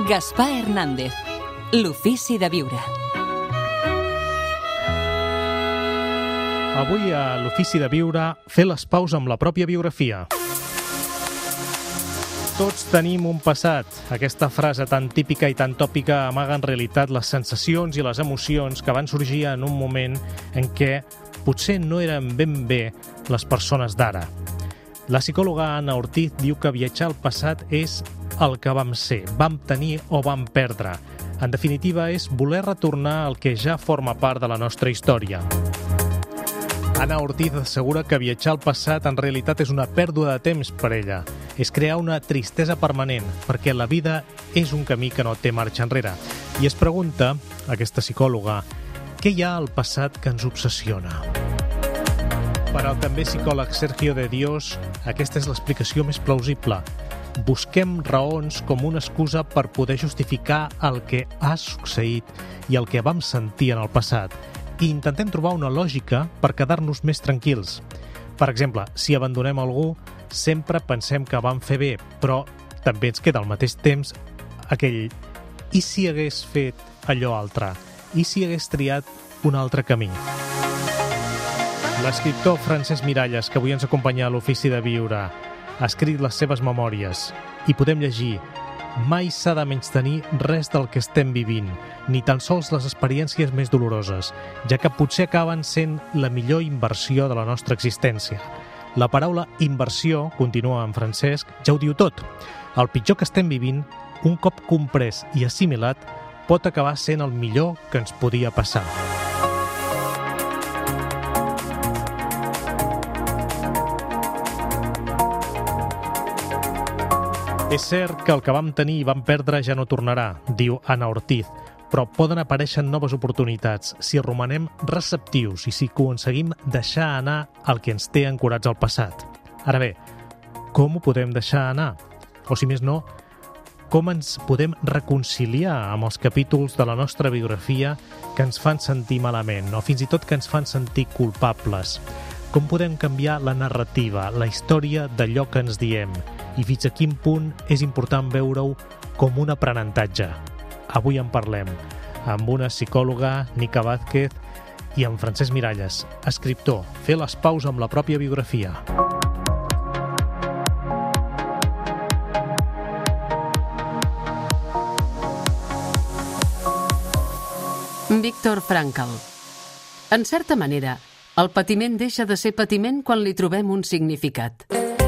Gaspar Hernández, l'ofici de viure. Avui a l'ofici de viure, fer les paus amb la pròpia biografia. Tots tenim un passat. Aquesta frase tan típica i tan tòpica amaga en realitat les sensacions i les emocions que van sorgir en un moment en què potser no eren ben bé les persones d'ara. La psicòloga Anna Ortiz diu que viatjar al passat és el que vam ser, vam tenir o vam perdre. En definitiva, és voler retornar al que ja forma part de la nostra història. Anna Ortiz assegura que viatjar al passat en realitat és una pèrdua de temps per ella. És crear una tristesa permanent, perquè la vida és un camí que no té marxa enrere. I es pregunta, aquesta psicòloga, què hi ha al passat que ens obsessiona? Per al també psicòleg Sergio de Dios, aquesta és l'explicació més plausible. Busquem raons com una excusa per poder justificar el que ha succeït i el que vam sentir en el passat. I intentem trobar una lògica per quedar-nos més tranquils. Per exemple, si abandonem algú, sempre pensem que vam fer bé, però també ens queda al mateix temps aquell «i si hagués fet allò altre? I si hagués triat un altre camí?» L'escriptor Francesc Miralles, que avui ens acompanya a l'Ofici de Viure, ha escrit les seves memòries i podem llegir: mai s'ha de menystenir res del que estem vivint, ni tan sols les experiències més doloroses, ja que potser acaben sent la millor inversió de la nostra existència. La paraula inversió, continua en Francesc, ja ho diu tot. El pitjor que estem vivint, un cop comprès i assimilat, pot acabar sent el millor que ens podia passar. És cert que el que vam tenir i vam perdre ja no tornarà, diu Anna Ortiz, però poden aparèixer noves oportunitats si romanem receptius i si aconseguim deixar anar el que ens té ancorats al passat. Ara bé, com ho podem deixar anar? O si més no, com ens podem reconciliar amb els capítols de la nostra biografia que ens fan sentir malament o fins i tot que ens fan sentir culpables? Com podem canviar la narrativa, la història d'allò que ens diem? I fins a quin punt és important veure-ho com un aprenentatge? Avui en parlem amb una psicòloga, Nica Vázquez, i amb Francesc Miralles, escriptor. Fer les paus amb la pròpia biografia. Viktor Frankl. En certa manera, el patiment deixa de ser patiment quan li trobem un significat.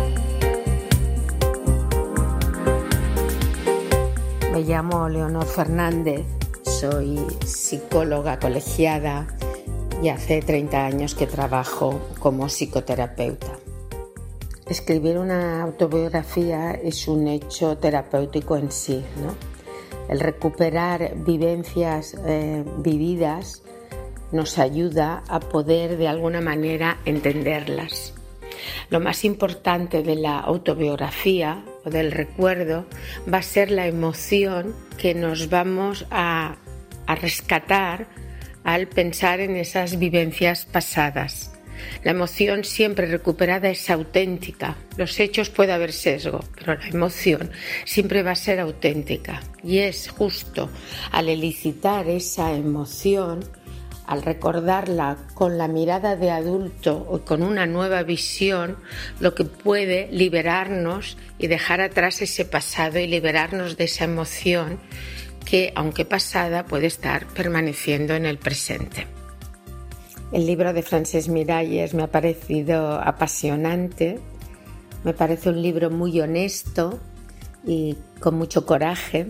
Me llamo Leonor Fernández, soy psicóloga colegiada y hace 30 años que trabajo como psicoterapeuta. Escribir una autobiografía es un hecho terapéutico en sí, ¿no? El recuperar vivencias vividas nos ayuda a poder de alguna manera entenderlas. Lo más importante de la autobiografía o del recuerdo va a ser la emoción que nos vamos a rescatar al pensar en esas vivencias pasadas. La emoción siempre recuperada es auténtica. Los hechos puede haber sesgo, pero la emoción siempre va a ser auténtica. Y es justo al elicitar esa emoción, al recordarla con la mirada de adulto o con una nueva visión, lo que puede liberarnos y dejar atrás ese pasado y liberarnos de esa emoción que, aunque pasada, puede estar permaneciendo en el presente. El libro de Francesc Miralles me ha parecido apasionante, me parece un libro muy honesto y con mucho coraje.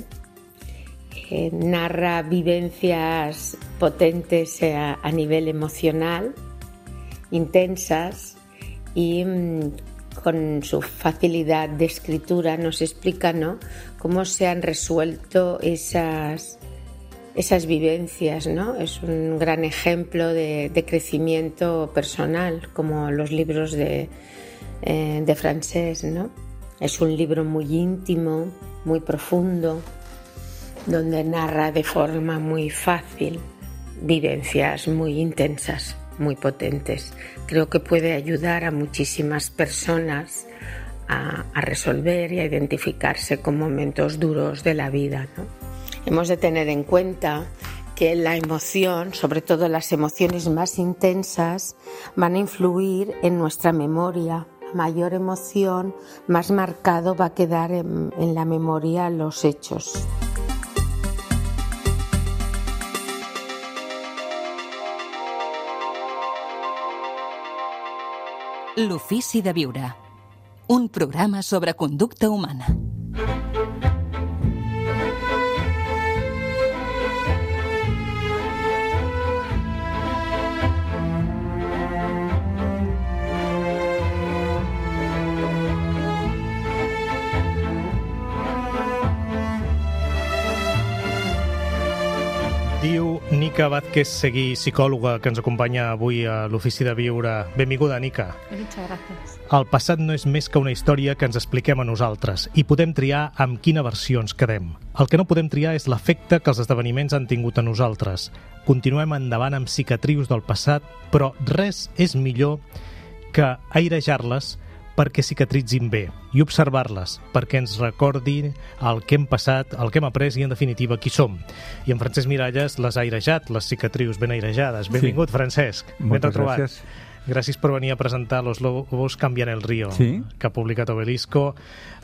Narra vivencias potentes a nivel emocional, intensas, y con su facilidad de escritura nos explica, ¿no?, cómo se han resuelto esas vivencias, ¿no? Es un gran ejemplo de crecimiento personal, como los libros de Francesc, ¿no? Es un libro muy íntimo, muy profundo, donde narra de forma muy fácil vivencias muy intensas, muy potentes. Creo que puede ayudar a muchísimas personas a resolver y a identificarse con momentos duros de la vida, ¿no? Hemos de tener en cuenta que la emoción, sobre todo las emociones más intensas, van a influir en nuestra memoria. A mayor emoción, más marcado va a quedar en la memoria los hechos. L'ofici de viure. Un programa sobre conducta humana. Diu Nica Vázquez Seguí, psicòloga, que ens acompanya avui a l'Ofici de Viure. Benvinguda, Nica. Muchas gracias. El passat no és més que una història que ens expliquem a nosaltres i podem triar amb quina versió ens quedem. El que no podem triar és l'efecte que els esdeveniments han tingut a nosaltres. Continuem endavant amb cicatrius del passat, però res és millor que airejar-les perquè cicatritzin bé i observar-les perquè ens recordin el que hem passat, el que hem après i, en definitiva, qui som. I en Francesc Miralles les ha airejat, les cicatrius ben airejades. Benvingut, sí. Francesc. Ben retrobat. Gràcies. Gràcies per venir a presentar Los lobos cambian el río, sí, que ha publicat Obelisco,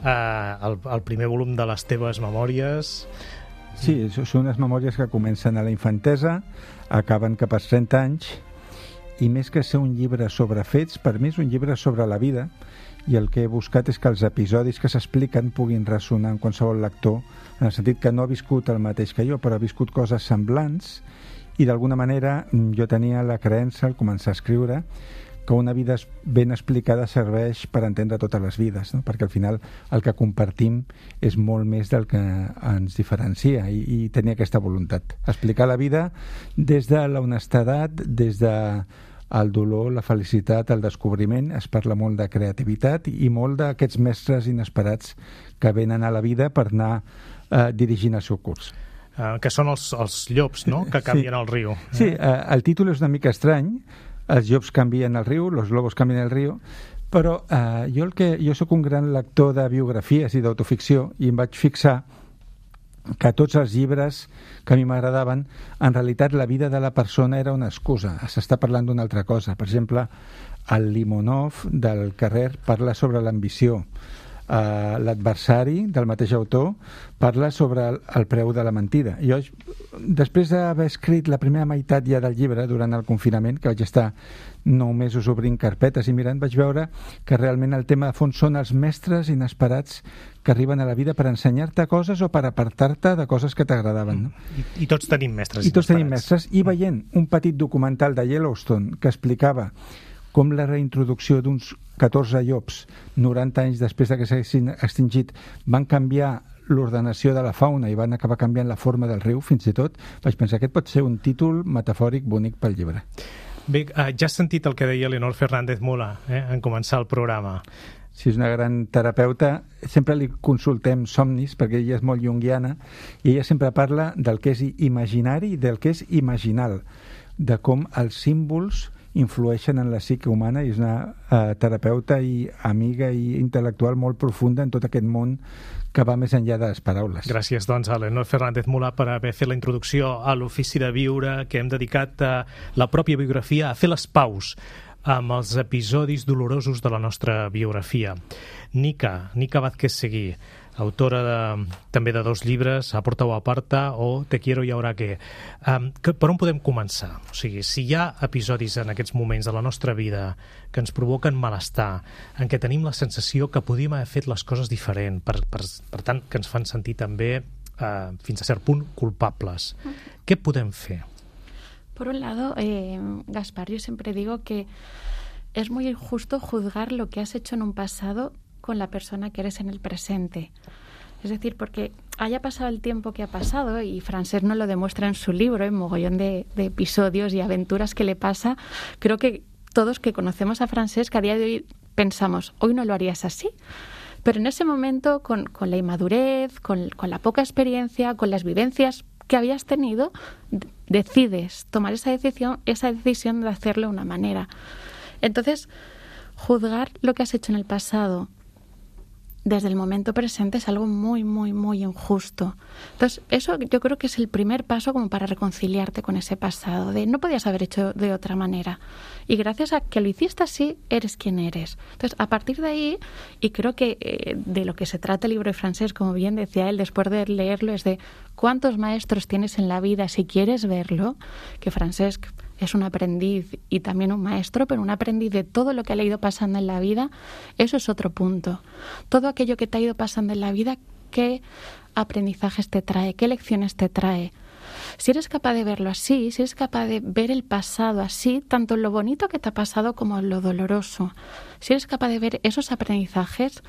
el primer volum de les teves memòries. Sí, són unes memòries que comencen a la infantesa, acaben cap als 30 anys, i més que ser un llibre sobre fets, per mi és un llibre sobre la vida, i el que he buscat és que els episodis que s'expliquen puguin ressonar en qualsevol lector, en el sentit que no ha viscut el mateix que jo, però ha viscut coses semblants, i d'alguna manera jo tenia la creença al començar a escriure que una vida ben explicada serveix per entendre totes les vides, no? Perquè al final el que compartim és molt més del que ens diferencia, i tenia aquesta voluntat, explicar la vida des de l'honestedat, des de el dolor, la felicitat, el descobriment. Es parla molt de creativitat i molt d'aquests mestres inesperats que venen a la vida per anar dirigint el seu curs. Que són els llops, no?, que canvien el riu. Sí, el títol és una mica estrany, els llops canvien el riu, los lobos canvien el riu, però jo sóc un gran lector de biografies i d'autoficció i em vaig fixar que tots els llibres que a mi m'agradaven, en realitat la vida de la persona era una excusa, s'està parlant d'una altra cosa. Per exemple, el Limonov del Carrer parla sobre l'ambició, l'adversari del mateix autor parla sobre el preu de la mentida. Jo, després d'haver escrit la primera meitat ja del llibre durant el confinament, que vaig estar 9 mesos obrint carpetes i mirant, vaig veure que realment el tema de fons són els mestres inesperats que arriben a la vida per ensenyar-te coses o per apartar-te de coses que t'agradaven, no? I tots tenim mestres inesperats. I tots tenim mestres. I veient un petit documental de Yellowstone que explicava com la reintroducció d'uns 14 llops 90 anys després que s'haguessin extingit van canviar l'ordenació de la fauna i van acabar canviant la forma del riu, fins i tot, vaig pensar que aquest pot ser un títol metafòric bonic pel llibre. Bé, ja has sentit el que deia Leonor Fernández Mula en començar el programa. Sí, és una gran terapeuta. Sempre li consultem somnis, perquè ella és molt junguiana, i ella sempre parla del que és imaginari i del que és imaginal, de com els símbols influeixen en la psique humana, i és una terapeuta i amiga i intel·lectual molt profunda en tot aquest món que va més enllà de les paraules. Gràcies, doncs, a Leonor Fernández Mula per haver fet la introducció a l'Ofici de Viure, que hem dedicat a la pròpia biografia, a fer les paus amb els episodis dolorosos de la nostra biografia. Nica Vázquez Seguí, autora també de 2 llibres, Aporta o Aparta o Te quiero y ahora qué. Per on podem començar? O sigui, si hi ha episodis en aquests moments de la nostra vida que ens provoquen malestar, en què tenim la sensació que podíem haver fet les coses diferent, per tant, que ens fan sentir també, fins a cert punt, culpables, què podem fer? Por un lado, Gaspar, yo siempre digo que es muy injusto juzgar lo que has hecho en un pasado con la persona que eres en el presente. Es decir, porque haya pasado el tiempo que ha pasado, y Francesc nos lo demuestra en su libro, en mogollón de episodios y aventuras que le pasa, creo que todos que conocemos a Francesc a día de hoy pensamos, hoy no lo harías así. Pero en ese momento, con la inmadurez, con la poca experiencia, con las vivencias que habías tenido, decides tomar esa decisión de hacerlo de una manera. Entonces, juzgar lo que has hecho en el pasado desde el momento presente es algo muy, muy, muy injusto. Entonces, eso yo creo que es el primer paso como para reconciliarte con ese pasado, de no podías haber hecho de otra manera. Y gracias a que lo hiciste así, eres quien eres. Entonces, a partir de ahí, y creo que de lo que se trata el libro de Francesc, como bien decía él, después de leerlo, es de cuántos maestros tienes en la vida, si quieres verlo, que Francesc es un aprendiz y también un maestro, pero un aprendiz de todo lo que le ha ido pasando en la vida. Eso es otro punto. Todo aquello que te ha ido pasando en la vida, ¿qué aprendizajes te trae? ¿Qué lecciones te trae? Si eres capaz de verlo así, si eres capaz de ver el pasado así, tanto lo bonito que te ha pasado como lo doloroso, si eres capaz de ver esos aprendizajes,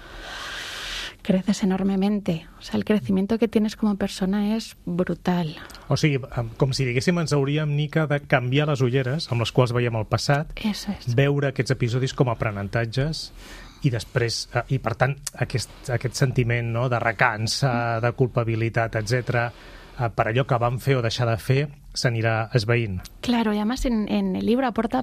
creces enormemente. O sea, el crecimiento que tienes como persona és brutal. O sigui, com si diguéssim, ens hauríem, Nica, de canviar les ulleres amb les quals veiem el passat, Eso es. veure aquests episodis com a aprenentatges i després, i per tant, aquest sentiment, no?, de recança, de culpabilitat, etc., per allò que vam fer o deixar de fer, s'anirà esvaint. Claro, y además en el libro Aparta,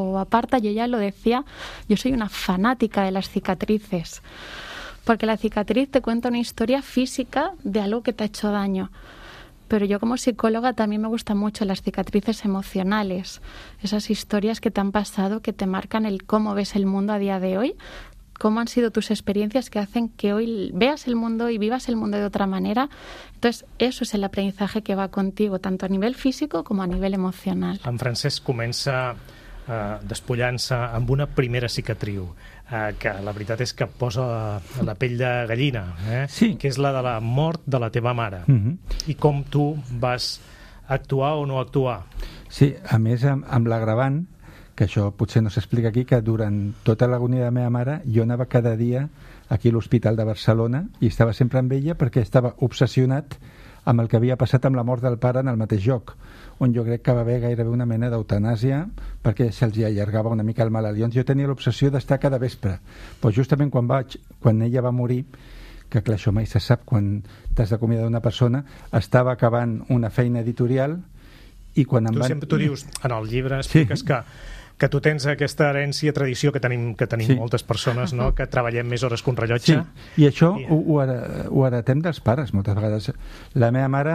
yo ya lo decía, yo soy una fanática de las cicatrices. Porque la cicatriz te cuenta una historia física de algo que te ha hecho daño. Pero yo como psicóloga también me gustan mucho las cicatrices emocionales. Esas historias que te han pasado, que te marcan el cómo ves el mundo a día de hoy, cómo han sido tus experiencias que hacen que hoy veas el mundo y vivas el mundo de otra manera. Entonces, eso es el aprendizaje que va contigo, tanto a nivel físico como a nivel emocional. En Francesc comença despullant-se amb una primera cicatriu, que la veritat és que posa la pell de gallina, Sí. que és la de la mort de la teva mare. I com tu vas actuar o no actuar. Sí, a més, amb l'agravant, que això potser no s'explica aquí, que durant tota l'agonia de la meva mare jo anava cada dia aquí a l'Hospital de Barcelona i estava sempre amb ella perquè estava obsessionat amb el que havia passat amb la mort del pare en el mateix lloc, on jo crec que va haver gairebé una mena d'eutanàsia perquè se'ls allargava una mica el malalt. Llavors jo tenia l'obsessió d'estar cada vespre, però justament quan ella va morir, que clar, això mai se sap quan t'has d'acomiadar d'una persona, estava acabant una feina editorial i quan em van... Tu dius, en el llibre expliques que tu tens aquesta herència, tradició que tenim moltes persones, no?, que treballem més hores que un rellotge. Sí, i això ho heretem dels pares moltes vegades. La meva mare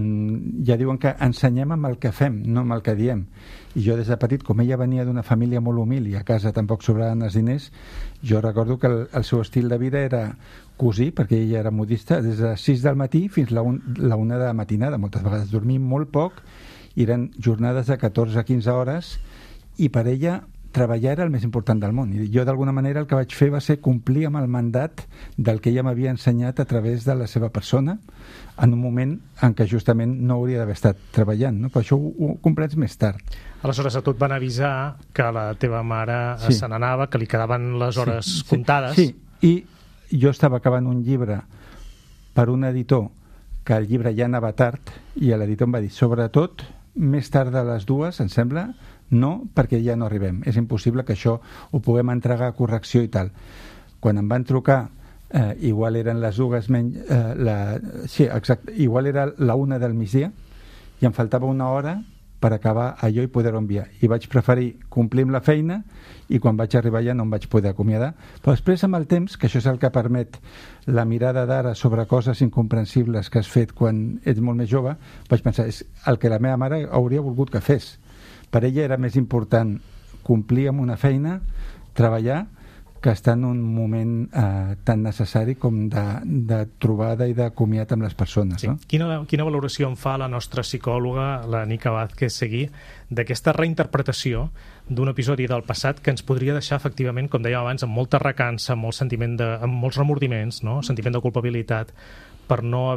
ja diuen que ensenyem amb el que fem, no amb el que diem. I jo des de petit, com ella venia d'una família molt humil i a casa tampoc sobraven els diners, jo recordo que el seu estil de vida era cosir, perquè ella era modista, des de 6 del matí fins a la 1 de la matinada. Moltes vegades dormim molt poc, i eren jornades de 14 a 15 hores, i per ella treballar era el més important del món. I jo, d'alguna manera, el que vaig fer va ser complir amb el mandat del que ella m'havia ensenyat a través de la seva persona, en un moment en què justament no hauria d'haver estat treballant, no? Però això ho comprens més tard. Aleshores, a tu et van avisar que la teva mare se n'anava, que li quedaven les hores comptades. Sí, i jo estava acabant un llibre per un editor que el llibre ja anava tard, i l'editor em va dir, sobretot, més tard de les 2, em sembla, no, perquè ja no arribem. És impossible que això ho puguem entregar a correcció i tal. Quan em van trucar, igual eren les 2 menys... sí, exacte, igual era la 1 del migdia, i em faltava una hora per acabar allò i poder-ho enviar. I vaig preferir complir amb la feina, i quan vaig arribar ja no em vaig poder acomiadar. Però després, amb el temps, que això és el que permet la mirada d'ara sobre coses incomprensibles que has fet quan ets molt més jove, vaig pensar, és el que la meva mare hauria volgut que fes. Per ella era més important complir amb una feina, treballar, que està en un moment tan necessari com de trobada i de comiat amb les persones. Sí. No? Quina valoració en fa la nostra psicòloga, la Nica Vázquez Seguí, d'aquesta reinterpretació d'un episodi del passat que ens podria deixar, efectivament, com dèiem abans, amb molta recança, amb molts remordiments, no? Sentiment de culpabilitat, per no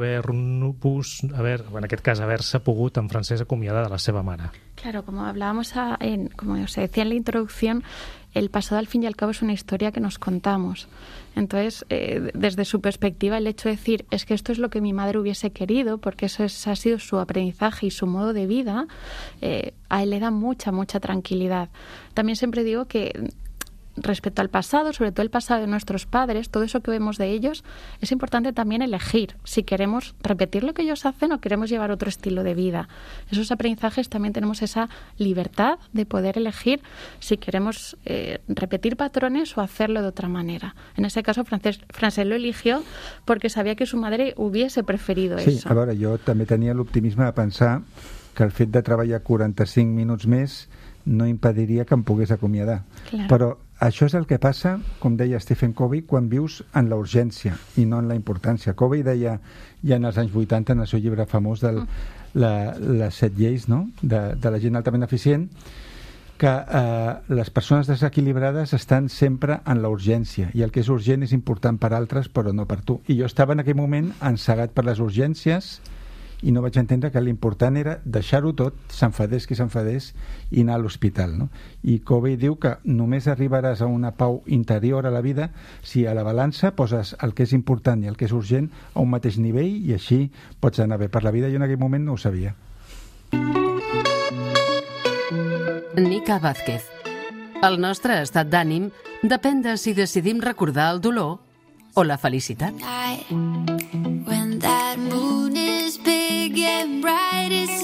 en aquest cas, haver-se pogut en Francesc acomiadar de la seva mare. Claro, como hablábamos, como se decía en la introducción, el pasado al fin y al cabo es una historia que nos contamos. Entonces, desde su perspectiva, el hecho de decir, es que esto es lo que mi madre hubiese querido, porque eso ha sido su aprendizaje y su modo de vida, a él le da mucha, mucha tranquilidad. También siempre digo que respecto al pasado, sobre todo el pasado de nuestros padres, todo eso que vemos de ellos, es importante también elegir si queremos repetir lo que ellos hacen o queremos llevar otro estilo de vida. Esos aprendizajes también tenemos esa libertad de poder elegir si queremos repetir patrones o hacerlo de otra manera. En ese caso, Francesc lo eligió porque sabía que su madre hubiese preferido eso. Sí, a veure, jo també tenia l'optimisme de pensar que el fet de treballar 45 minuts més no impediria que em pogués acomiadar. Claro. Però això és el que passa, com deia Stephen Covey, quan vius en la urgència i no en la importància. Covey deia ja en els anys 80, en el seu llibre famós de les 7 lleis, no? de la gent altament eficient, que les persones desequilibrades estan sempre en la urgència i el que és urgent és important per altres però no per tu. I jo estava en aquell moment encegat per les urgències i no vaig entendre que l'important era deixar-ho tot, s'enfadés qui s'enfadés, i anar a l'hospital, no? I Covey diu que només arribaràs a una pau interior a la vida si a la balança poses el que és important i el que és urgent a un mateix nivell i així pots anar bé per la vida. Jo en aquell moment no ho sabia. Nica Vázquez. El nostre estat d'ànim depèn de si decidim recordar el dolor o la felicitat. When that moon is big and bright, it's a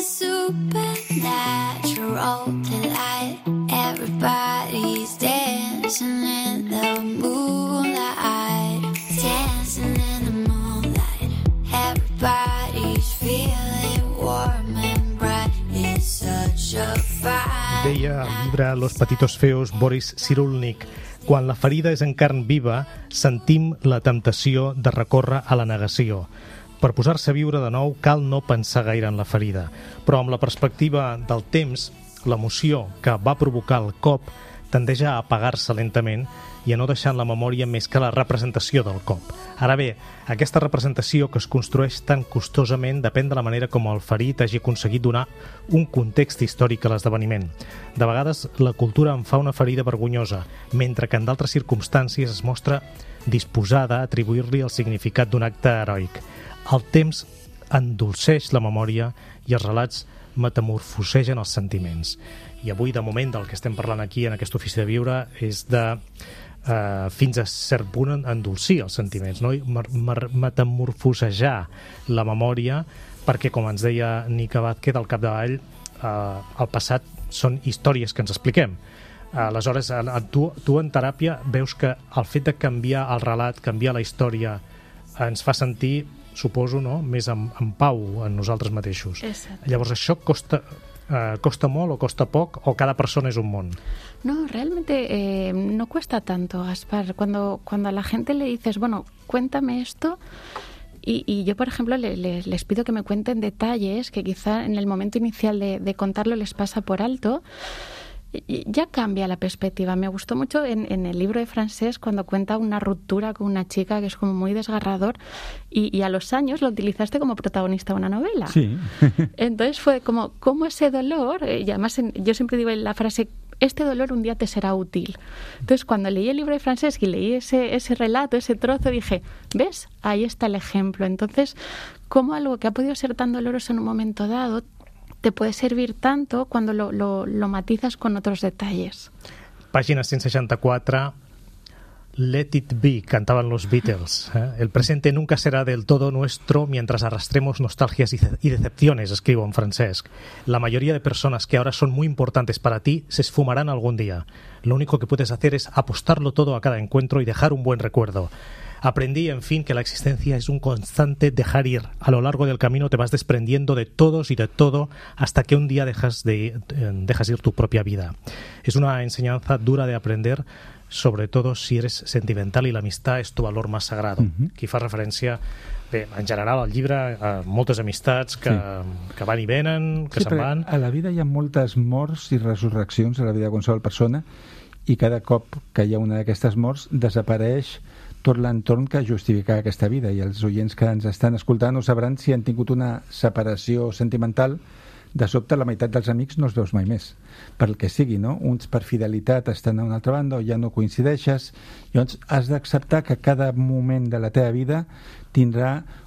supernatural delight. Everybody's dancing in the moonlight, dancing in the moonlight. Everybody's feeling warm and bright. It's such a fight. Deia al llibre Los Patitos Feos Boris Cyrulnik: quan la ferida és en carn viva, sentim la temptació de recórrer a la negació. Per posar-se a viure de nou cal no pensar gaire en la ferida, però amb la perspectiva del temps, l'emoció que va provocar el cop tendeix a apagar-se lentament i a no deixar en la memòria més que la representació del cop. Ara bé, aquesta representació que es construeix tan costosament depèn de la manera com el ferit hagi aconseguit donar un context històric a l'esdeveniment. De vegades la cultura en fa una ferida vergonyosa, mentre que en d'altres circumstàncies es mostra disposada a atribuir-li el significat d'un acte heroic. El temps endolceix la memòria i els relats metamorfosegen els sentiments. I avui, de moment, del que estem parlant aquí en aquest ofici de viure és de fins a cert punt endolcir els sentiments, no? Metamorfosejar la memòria, perquè, com ens deia Nica Vázquez, al capdavall el passat són històries que ens expliquem. Aleshores, tu en teràpia veus que el fet de canviar el relat, canviar la història, ens fa sentir, suposo, no?, més en pau en nosaltres mateixos. Exacte. Llavors, això costa molt o costa poc, o cada persona és un món? No, realmente no cuesta tanto, Gaspar. Cuando a la gente le dices, bueno, cuéntame esto, y yo, por ejemplo, les pido que me cuenten detalles que quizá en el momento inicial de contarlo les pasa por alto, ya cambia la perspectiva. Me gustó mucho en el libro de Francesc cuando cuenta una ruptura con una chica que es como muy desgarrador y a los años lo utilizaste como protagonista de una novela. Sí. Entonces fue como ese dolor, y además yo siempre digo la frase, este dolor un día te será útil. Entonces cuando leí el libro de Francesc y leí ese relato, ese trozo, dije, ¿ves? Ahí está el ejemplo. Entonces, cómo algo que ha podido ser tan doloroso en un momento dado te puede servir tanto cuando lo matizas con otros detalles. Página 164, Let It Be, cantaban los Beatles. El presente nunca será del todo nuestro mientras arrastremos nostalgias y decepciones, escribo en Francesc. La mayoría de personas que ahora son muy importantes para ti se esfumarán algún día. Lo único que puedes hacer es apostarlo todo a cada encuentro y dejar un buen recuerdo. Aprendí, en fin, que la existencia es un constante dejar ir. A lo largo del camino te vas desprendiendo de todos y de todo hasta que un día dejas ir tu propia vida. Es una enseñanza dura de aprender, sobre todo si eres sentimental y la amistad es tu valor más sagrado. Aquí fa referència, bé, en general, al llibre, a moltes amistats que van i venen, que se'n van. A la vida hi ha moltes morts i resurreccions, a la vida de qualsevol persona, i cada cop que hi ha una d'aquestes morts desapareix tot l'entorn que justifica aquesta vida, i els oients que ens estan escoltant ho sabran si han tingut una separació sentimental. De sobte la meitat dels amics no els veus mai més, pel que sigui, no? Uns per fidelitat estan a una altra banda o ja no coincideixes. Llavors has d'acceptar que cada moment de la teva vida tindrà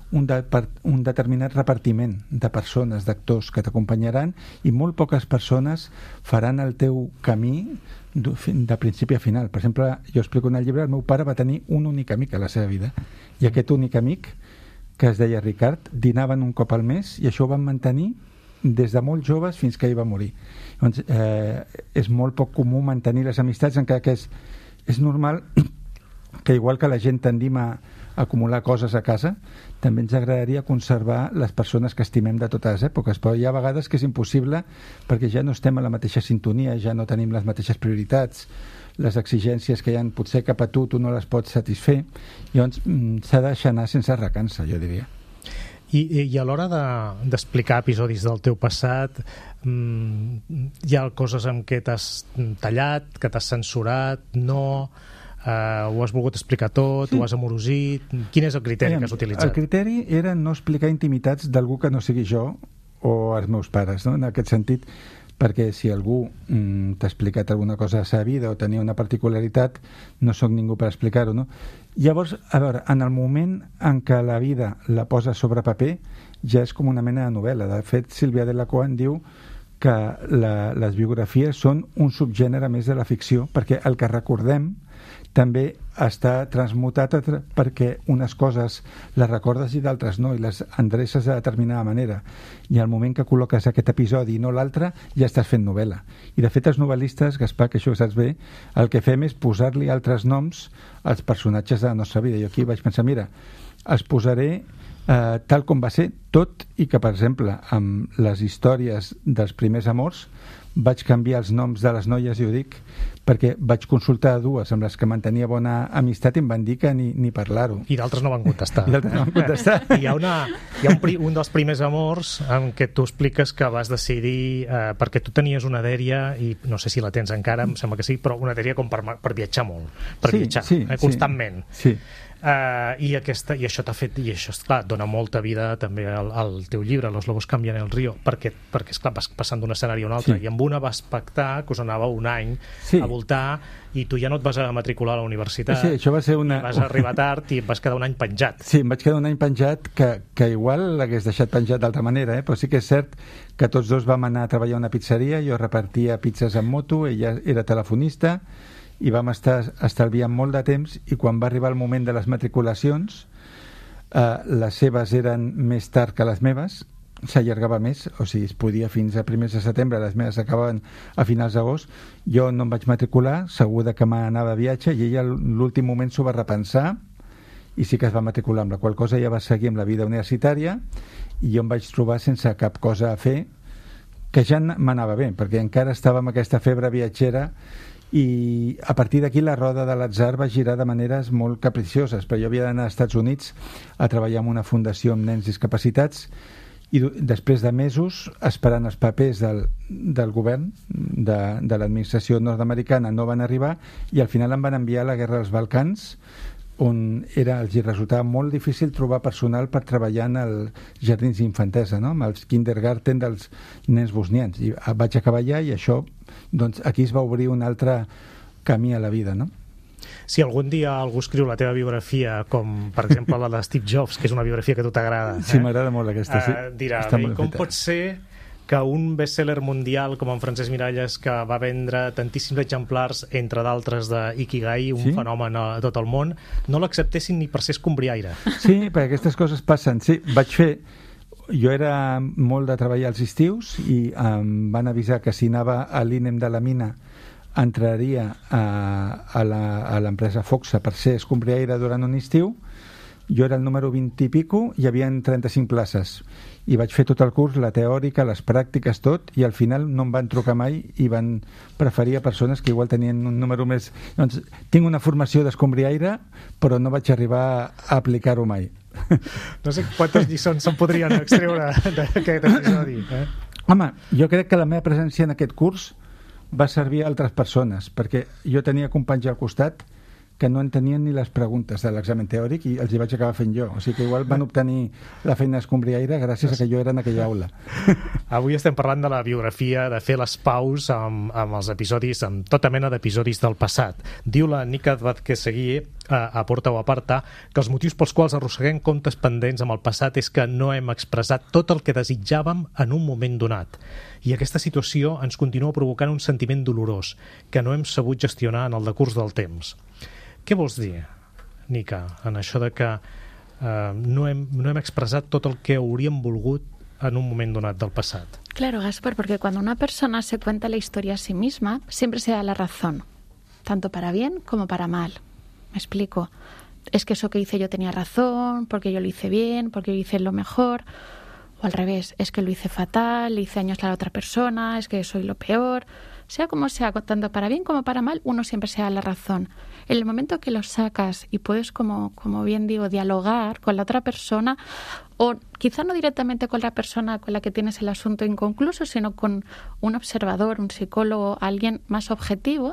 un determinat repartiment de persones, d'actors que t'acompanyaran, i molt poques persones faran el teu camí de principi a final. Per exemple, jo explico en el llibre, el meu pare va tenir un únic amic a la seva vida, i aquest únic amic, que es deia Ricard, dinaven un cop al mes, i això ho van mantenir des de molt joves fins que ell va morir. Llavors, és molt poc comú mantenir les amistats, encara que és normal que, igual que la gent tendim a acumular coses a casa, també ens agradaria conservar les persones que estimem de totes les èpoques, però hi ha vegades que és impossible perquè ja no estem a la mateixa sintonia, ja no tenim les mateixes prioritats, les exigències que hi ha potser cap a tu no les pots satisfer, llavors s'ha de deixar anar sense recança, jo diria. I a l'hora d'explicar episodis del teu passat, hi ha coses amb què t'has tallat, que t'has censurat, no, ho has volgut explicar tot, ho has amorosit? Quin és el criteri que has utilitzat? El criteri era no explicar intimitats d'algú que no sigui jo o els meus pares, no? En aquest sentit, perquè si algú t'ha explicat alguna cosa de la seva vida o tenia una particularitat, no sóc ningú per explicar-ho, no? Llavors, a veure, en el moment en què la vida la posa sobre paper, ja és com una mena de novel·la. De fet, Sílvia Delacroix diu que les biografies són un subgènere més de la ficció, perquè el que recordem també està transmutat perquè unes coses les recordes i d'altres no, i les endreces de determinada manera, i al moment que col·loques aquest episodi i no l'altre, ja estàs fent novel·la. I de fet els novel·listes, Gaspar, que això ho saps bé, el que fem és posar-li altres noms als personatges de la nostra vida. Jo aquí vaig pensar, mira, els posaré tal com va ser, tot i que, per exemple, amb les històries dels primers amors vaig canviar els noms de les noies, i ho dic perquè vaig consultar dues amb les que mantenia bona amistat i em van dir que ni parlar-ho. I d'altres no van contestar. I d'altres no van contestar. I hi ha un dels primers amors en què tu expliques que vas decidir, perquè tu tenies una dèria, i no sé si la tens encara, em sembla que sí, però una dèria com per viatjar molt, per viatjar constantment. Sí. I això t'ha fet, i això, esclar, dona molta vida també al teu llibre, Los lobos cambian el río, perquè esclar, vas passant d'un escenari a un altre, i amb una vas pactar que us anava un any a voltar, i tu ja no et vas a matricular a la universitat, això va ser vas arribar tard i et vas quedar un any penjat. Sí, em vaig quedar un any penjat, que igual l'hagués deixat penjat d'altra manera, però sí que és cert que tots dos vam anar a treballar a una pizzeria, jo repartia pizzas en moto, ella era telefonista, i vam estar estalviant molt de temps, i quan va arribar el moment de les matriculacions, les seves eren més tard que les meves, s'allargava més, o sigui, es podia fins a primers de setembre, les meves acabaven a finals d'agost, jo no em vaig matricular, segur que m'anava a viatge, i ella l'últim moment s'ho va repensar, i sí que es va matricular, amb la qual cosa ja va seguir amb la vida universitària, i jo em vaig trobar sense cap cosa a fer, que ja m'anava bé, perquè encara estava amb aquesta febre viatgera, i a partir d'aquí la roda de l'atzar va girar de maneres molt capricioses, però jo havia d'anar als Estats Units a treballar en una fundació amb nens discapacitats, i després de mesos esperant els papers del govern de l'administració nord-americana no van arribar, i al final em van enviar a la guerra dels Balcans, on els resultava molt difícil trobar personal per treballar en els jardins d'infantesa, no? Amb els kindergarten dels nens bosnians, i vaig acabar allà, i això, doncs, aquí es va obrir un altre camí a la vida, no? Si algun dia algú escriu la teva biografia, com per exemple la de Steve Jobs, que és una biografia que a tu t'agrada, sí, m'agrada molt aquesta, sí. Dirà, com pot ser que un best-seller mundial com en Francesc Miralles, que va vendre tantíssims exemplars, entre d'altres de Ikigai, un fenomen a tot el món, no l'acceptessin ni per ser escombriaire? Sí, perquè aquestes coses passen. Sí, vaig fer... Jo era molt de treballar als estius, i em van avisar que si anava a l'INEM de la mina entraria a l'empresa Foxa per ser escombriaire durant un estiu. Jo era el número 20 i pico, i hi havia 35 places, i vaig fer tot el curs, la teòrica, les pràctiques, tot, i al final no em van trucar mai, i van preferir a persones que igual tenien un número més... Doncs tinc una formació d'escombriaire, però no vaig arribar a aplicar-ho mai. No sé quantes lliçons se'n podrien extreure d'aquest episodi. Home, jo crec que la meva presència en aquest curs va servir a altres persones, perquè jo tenia companys al costat que no entenien ni les preguntes de l'examen teòric, i els hi vaig acabar fent jo. O sigui que igual van obtenir la feina d'escombriaire gràcies a que jo era en aquella aula. Avui estem parlant de la biografia, de fer les paus amb els episodis, amb tota mena d'episodis del passat. Diu la Nika Vázquez Seguí, a Porta o Aparta, que els motius pels quals arrosseguem comptes pendents amb el passat és que no hem expressat tot el que desitjàvem en un moment donat. I aquesta situació ens continua provocant un sentiment dolorós que no hem sabut gestionar en el decurs del temps. Què vols dir, Nica, en això de que no hem expressat tot el que hauríem volgut en un moment donat del pasado? Claro, Gaspar, porque cuando una persona se cuenta la historia a sí misma, siempre se da la razón, tanto para bien como para mal. Me explico. Es que eso que hice yo tenía razón, porque yo lo hice bien, porque yo hice lo mejor, o al revés, es que lo hice fatal, le hice daños a la otra persona, es que soy lo peor. Sea como sea, tanto para bien como para mal, uno siempre se da la razón. En el momento que lo sacas y puedes, como bien digo, dialogar con la otra persona, o quizá no directamente con la persona con la que tienes el asunto inconcluso, sino con un observador, un psicólogo, alguien más objetivo,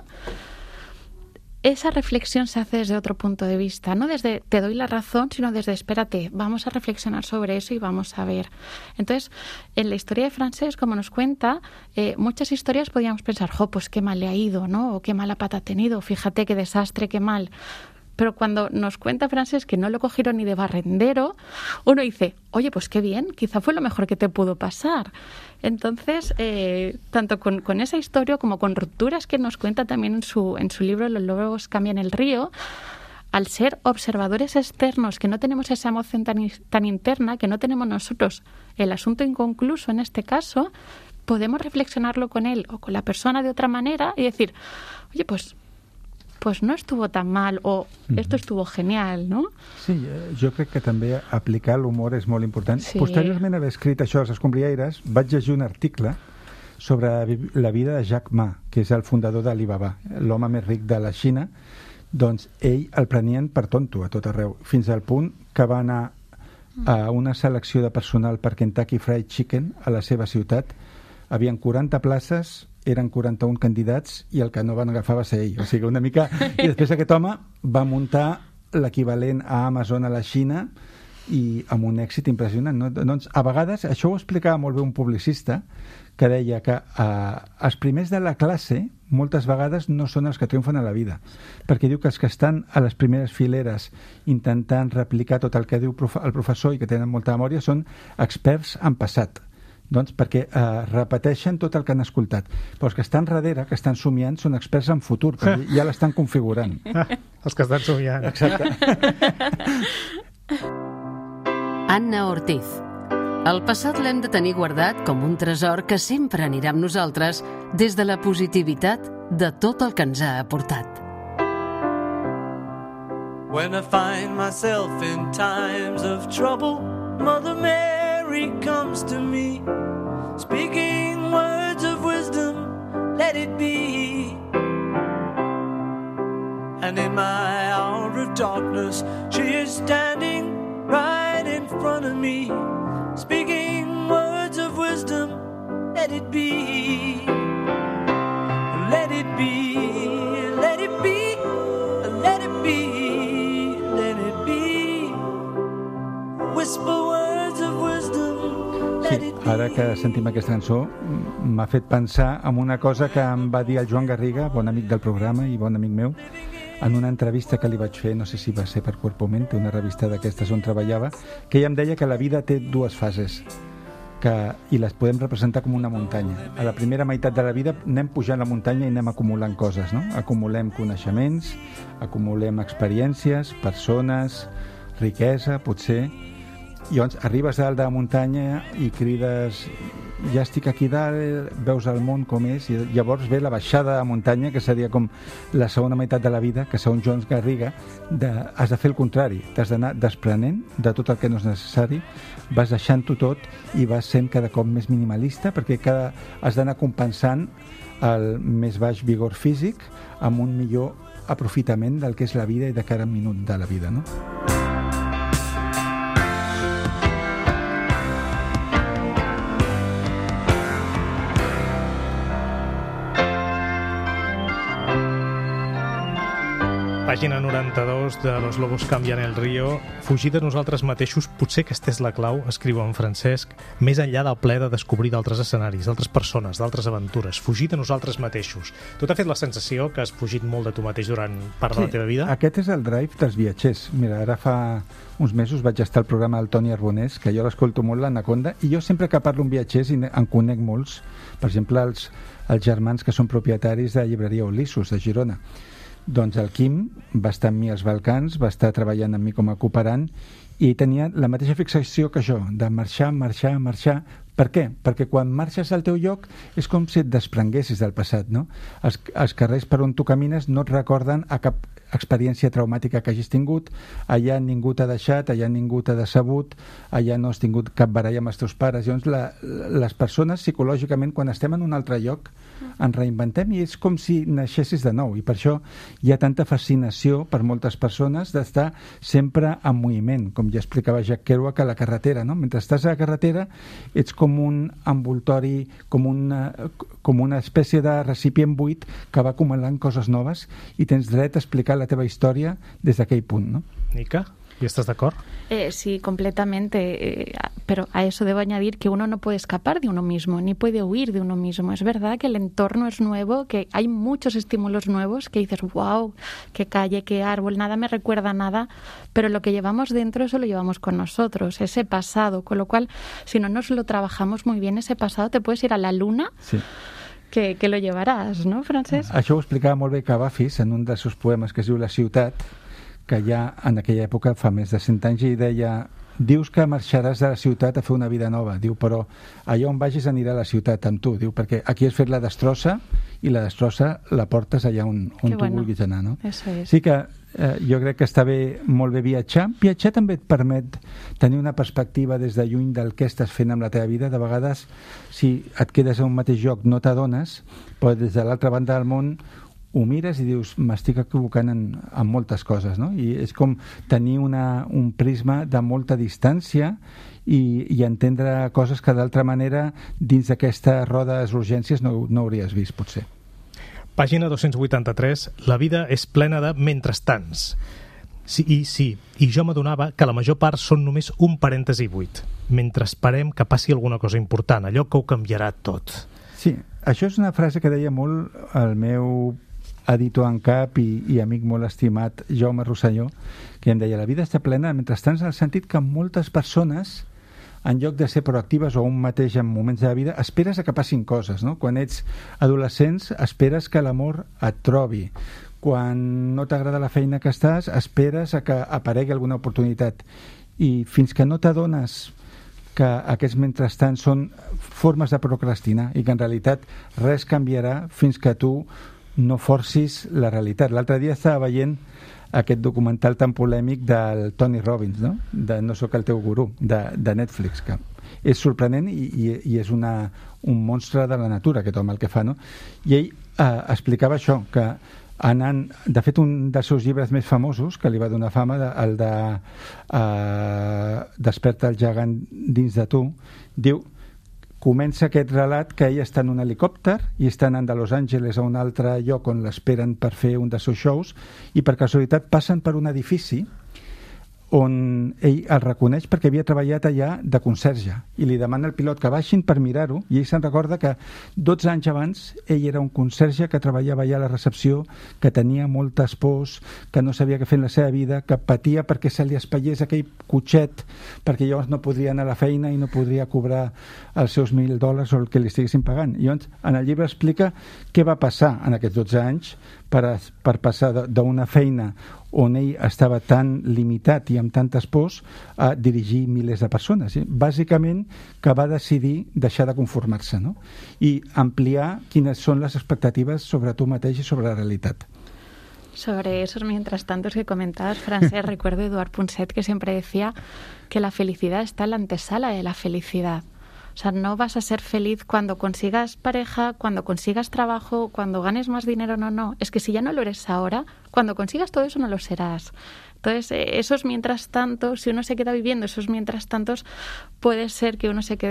esa reflexión se hace desde otro punto de vista, no desde te doy la razón, sino desde espérate, vamos a reflexionar sobre eso y vamos a ver. Entonces, en la historia de Francesc, como nos cuenta, muchas historias podíamos pensar, pues qué mal le ha ido, ¿no? O qué mala pata ha tenido, fíjate qué desastre, qué mal. Pero cuando nos cuenta Francesc que no lo cogieron ni de barrendero, uno dice, oye, pues qué bien, quizá fue lo mejor que te pudo pasar. Entonces, tanto con esa historia como con rupturas que nos cuenta también en su libro Los lobos cambian el río, al ser observadores externos, que no tenemos esa emoción tan interna, que no tenemos nosotros el asunto inconcluso en este caso, podemos reflexionarlo con él o con la persona de otra manera y decir, oye, pues no estuvo tan mal o esto estuvo genial, no? Sí, jo crec que també aplicar l'humor és molt important. Sí. Posteriorment a haver escrit això als Escombriaires, vaig llegir un article sobre la vida de Jack Ma, que és el fundador d'Alibaba, l'home més ric de la Xina. Doncs ell el prenien per tonto a tot arreu, fins al punt que va anar a una selecció de personal per Kentucky Fried Chicken a la seva ciutat. Havien 40 places, eren 41 candidats i el que no van agafar va ser ell. O sigui, una mica... I després aquest home va muntar l'equivalent a Amazon a la Xina i amb un èxit impressionant. No? Doncs, a vegades, això ho explicava molt bé un publicista que deia que els primers de la classe moltes vegades no són els que triomfen a la vida, perquè diu que els que estan a les primeres fileres intentant replicar tot el que diu el professor i que tenen molta memòria són experts en passat. Doncs perquè repeteixen tot el que han escoltat. Però els que estan darrere, que estan somiant, són experts en futur, perquè ja l'estan configurant. Els que estan somiant. Exacte. Anna Ortiz. El passat l'hem de tenir guardat com un tresor que sempre anirà amb nosaltres des de la positivitat de tot el que ens ha aportat. When I find myself in times of trouble, Mother Mary comes to me, speaking words of wisdom, let it be. And in my hour of darkness, she is standing right in front of me, speaking words of wisdom, let it be. Let it be, let it be, let it be, let it be. Whisper words of wisdom, let it be. Ara que sentim aquesta cançó m'ha fet pensar en una cosa que em va dir el Joan Garriga, bon amic del programa i bon amic meu, en una entrevista que li vaig fer, no sé si va ser per Cuerpo Mente, una revista d'aquestes on treballava, que ella em deia que la vida té dues fases i les podem representar com una muntanya. A la primera meitat de la vida anem pujant la muntanya i anem acumulant coses, no? Acumulem coneixements, acumulem experiències, persones, riquesa, potser. I llavors arribes a dalt de la muntanya i crides, ja estic aquí dalt, veus el món com és, i llavors ve la baixada de la muntanya, que seria com la segona meitat de la vida, que segons Joan Garriga has de fer el contrari, t'has d'anar desprenent de tot el que no és necessari, vas deixant-ho tot i vas sent cada cop més minimalista, perquè has d'anar compensant el més baix vigor físic amb un millor aprofitament del que és la vida i de cada minut de la vida, no? Pàgina 92 de Los Lobos Cambian el Río. Fugir de nosaltres mateixos, potser aquesta és la clau, escriu en Francesc, més enllà del plaer de descobrir d'altres escenaris, d'altres persones, d'altres aventures. Fugir de nosaltres mateixos. Tu t'ha fet la sensació que has fugit molt de tu mateix durant part de la teva vida? Aquest és el drive dels viatgers. Mira, ara fa uns mesos vaig estar al programa del Toni Arbonès, que jo l'escolto molt, l'Anaconda, i jo sempre que parlo amb viatgers en conec molts, per exemple, els germans que són propietaris de llibreria Ulissos, de Girona. Doncs el Quim va estar amb mi als Balcans, va estar treballant amb mi com a cooperant i tenia la mateixa fixació que jo, de marxar. Per què? Perquè quan marxes al teu lloc és com si et desprenguessis del passat, no? Els carrers per on tu camines no et recorden a cap experiència traumàtica que hagis tingut, allà ningú t'ha deixat, allà ningú t'ha decebut, allà no has tingut cap baralla amb els teus pares. Llavors, les persones, psicològicament, quan estem en un altre lloc, ens reinventem i és com si naixessis de nou. I per això hi ha tanta fascinació per moltes persones d'estar sempre en moviment, com ja explicava Jack Kerouac a la carretera, no? Mentre estàs a la carretera, ets com un envoltori, com una espècie de recipient buit que va acumulant coses noves i tens dret a explicar la teva història des d'aquell punt, ¿no? Nica, ¿y estás de acuerdo? Sí, completamente. Pero a eso debo añadir que uno no puede escapar de uno mismo, ni puede huir de uno mismo. Es verdad que el entorno es nuevo, que hay muchos estímulos nuevos, que dices, wow, qué calle, qué árbol, nada me recuerda a nada, pero lo que llevamos dentro, eso lo llevamos con nosotros, ese pasado. Con lo cual, si no nos lo trabajamos muy bien, ese pasado, te puedes ir a la luna... Sí. Que lo llevaràs, no, Francesc? Això ho explicava molt bé Cavafis en un dels seus poemes que es diu La ciutat, que ja en aquella època, fa més de 100 anys, i deia: dius que marxaràs de la ciutat a fer una vida nova, diu, però allà on vagis anirà a la ciutat amb tu, diu, perquè aquí has fet la destrossa i la destrossa la portes allà on tu vulguis anar, no? Eso es. Sí que jo crec que està molt bé viatjar. Viatjar també et permet tenir una perspectiva des de lluny del que estàs fent amb la teva vida. De vegades, si et quedes a un mateix lloc, no t'adones, però des de l'altra banda del món ho mires i dius, m'estic equivocant en moltes coses, no? I és com tenir un prisma de molta distància i entendre coses que d'altra manera dins d'aquesta roda d'urgències no hauries vist, potser. Pàgina 283. La vida és plena de mentresstants. I jo m'adonava que la major part són només un parèntesi buit, mentre esperem que passi alguna cosa important, allò que ho canviarà tot. Sí, això és una frase que deia molt el meu editor en cap i amic molt estimat Jaume Rosselló, que em deia: la vida està plena de mentresstants, en el sentit que moltes persones, en lloc de ser proactives o un mateix en moments de la vida, esperes a que passin coses, no? Quan ets adolescents esperes que l'amor et trobi. Quan no t'agrada la feina que estàs, esperes a que aparegui alguna oportunitat. I fins que no t'adones que aquests mentrestant són formes de procrastinar i que en realitat res canviarà fins que tu no forcis la realitat. L'altre dia estava veient aquest documental tan polèmic del Tony Robbins, no? De No soc el teu gurú, de Netflix, que és sorprenent i és un monstre de la natura, aquest home, el que fa, no? I ell explicava això, que anant... De fet, un dels seus llibres més famosos, que li va donar fama, el de Desperta el gegant dins de tu, diu... Comença aquest relat que ell està en un helicòpter i està anant de Los Angeles a un altre lloc on l'esperen per fer un dels seus shows i per casualitat passen per un edifici on ell el reconeix perquè havia treballat allà de conserge i li demana al pilot que baixin per mirar-ho i ell se'n recorda que 12 anys abans ell era un conserge que treballava allà a la recepció, que tenia moltes pors, que no sabia què fer en la seva vida, que patia perquè se li espaiés aquell cotxet perquè llavors no podria anar a la feina i no podria cobrar els seus $1.000 o el que li estiguessin pagant. I llavors en el llibre explica què va passar en aquests 12 anys per passar d'una feina on ell estava tan limitat i amb tantes pors a dirigir milers de persones. Bàsicament que va decidir deixar de conformar-se, no? I ampliar quines són les expectatives sobre tu mateix i sobre la realitat. Sobre esos mientras tantos que comentabas, Francesc, recuerdo a Eduard Punset que siempre decía que la felicidad está en la antesala de la felicidad. O sea, no vas a ser feliz cuando consigas pareja, cuando consigas trabajo, cuando ganes más dinero, no. Es que si ya no lo eres ahora, cuando consigas todo eso no lo serás. Entonces, esos mientras tanto, si uno se queda viviendo esos mientras tantos, puede ser que uno se quede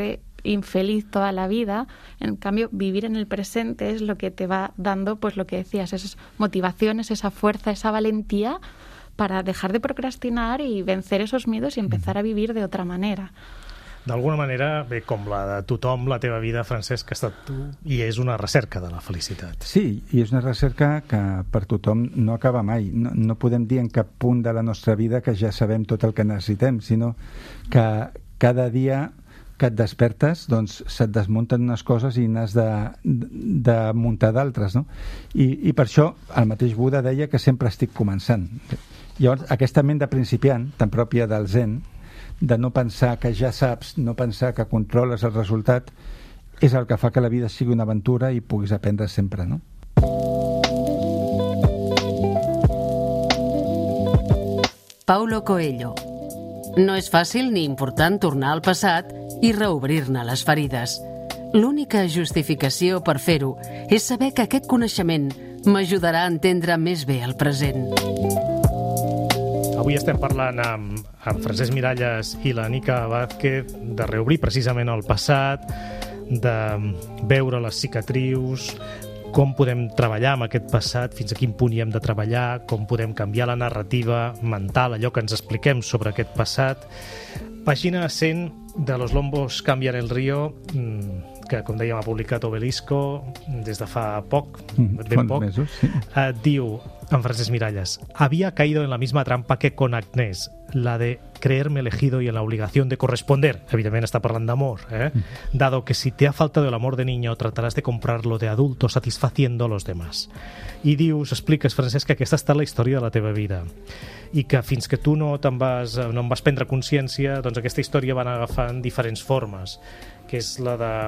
infeliz toda la vida. En cambio, vivir en el presente es lo que te va dando, pues lo que decías, esas motivaciones, esa fuerza, esa valentía para dejar de procrastinar y vencer esos miedos y empezar a vivir de otra manera. D'alguna manera, bé, com la de tothom, la teva vida, Francesc, ha estat tu i és una recerca de la felicitat. Sí, i és una recerca que per tothom no acaba mai. No podem dir en cap punt de la nostra vida que ja sabem tot el que necessitem, sinó que cada dia que et despertes, doncs se't desmunten unes coses i n'has de muntar d'altres, no? I per això el mateix Buda deia que sempre estic començant. Llavors, aquesta ment de principiant, tan pròpia del Zen, de no pensar que ja saps, no pensar que controles el resultat, és el que fa que la vida sigui una aventura i puguis aprendre sempre, no? Paulo Coelho. No és fàcil ni important tornar al passat i reobrir-ne les ferides. L'única justificació per fer-ho és saber que aquest coneixement m'ajudarà a entendre més bé el present. Avui estem parlant amb Francesc Miralles i la Nica Vázquez de reobrir precisament el passat, de veure les cicatrius, com podem treballar amb aquest passat, fins a quin punt hi hem de treballar, com podem canviar la narrativa mental, allò que ens expliquem sobre aquest passat. Pàgina 100 de Los Lombos cambian el río, que, com dèiem, ha publicat Obelisco des de fa poc, ben poc. Mesos, sí. Diu, en Francesc Miralles, había caído en la misma trampa que con Agnès, la de creerme elegido y en la obligación de corresponder. Evidentment està parlant d'amor, dado que si te ha faltado el amor de niño, tratarás de comprarlo de adulto satisfaciendo a los demás. I dius, expliques, Francesc, que aquesta ha estat la història de la teva vida i que fins que tu no en vas prendre consciència, doncs aquesta història va anar agafant diferents formes, que és la de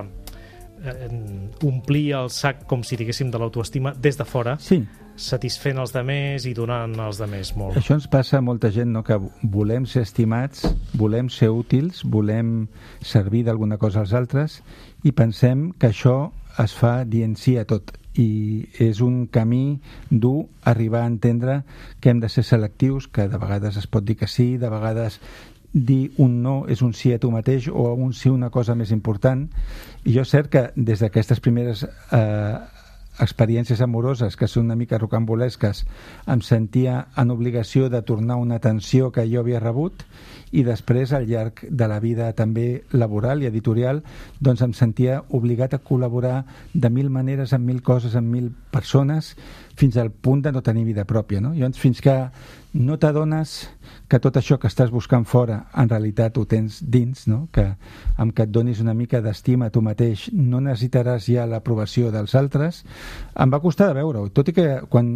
omplir el sac, com si diguéssim, de l'autoestima des de fora, sí, satisfent els demés i donant als demés molt. Això ens passa a molta gent, no? Que volem ser estimats, volem ser útils, volem servir d'alguna cosa als altres i pensem que això es fa dient sí a tot. I és un camí dur arribar a entendre que hem de ser selectius, que de vegades es pot dir que sí, de vegades dir un no és un sí a tu mateix o un sí una cosa més important. I jo és cert que des d'aquestes primeres experiències amoroses, que són una mica rocambolesques, em sentia en obligació de tornar una atenció que jo havia rebut, i després al llarg de la vida també laboral i editorial doncs em sentia obligat a col·laborar de mil maneres, amb mil coses, amb mil persones, fins al punt de no tenir vida pròpia, no? Llavors, fins que no t'adones que tot això que estàs buscant fora en realitat ho tens dins, no? Que amb que et donis una mica d'estima a tu mateix no necessitaràs ja l'aprovació dels altres. Em va costar de veure-ho, tot i que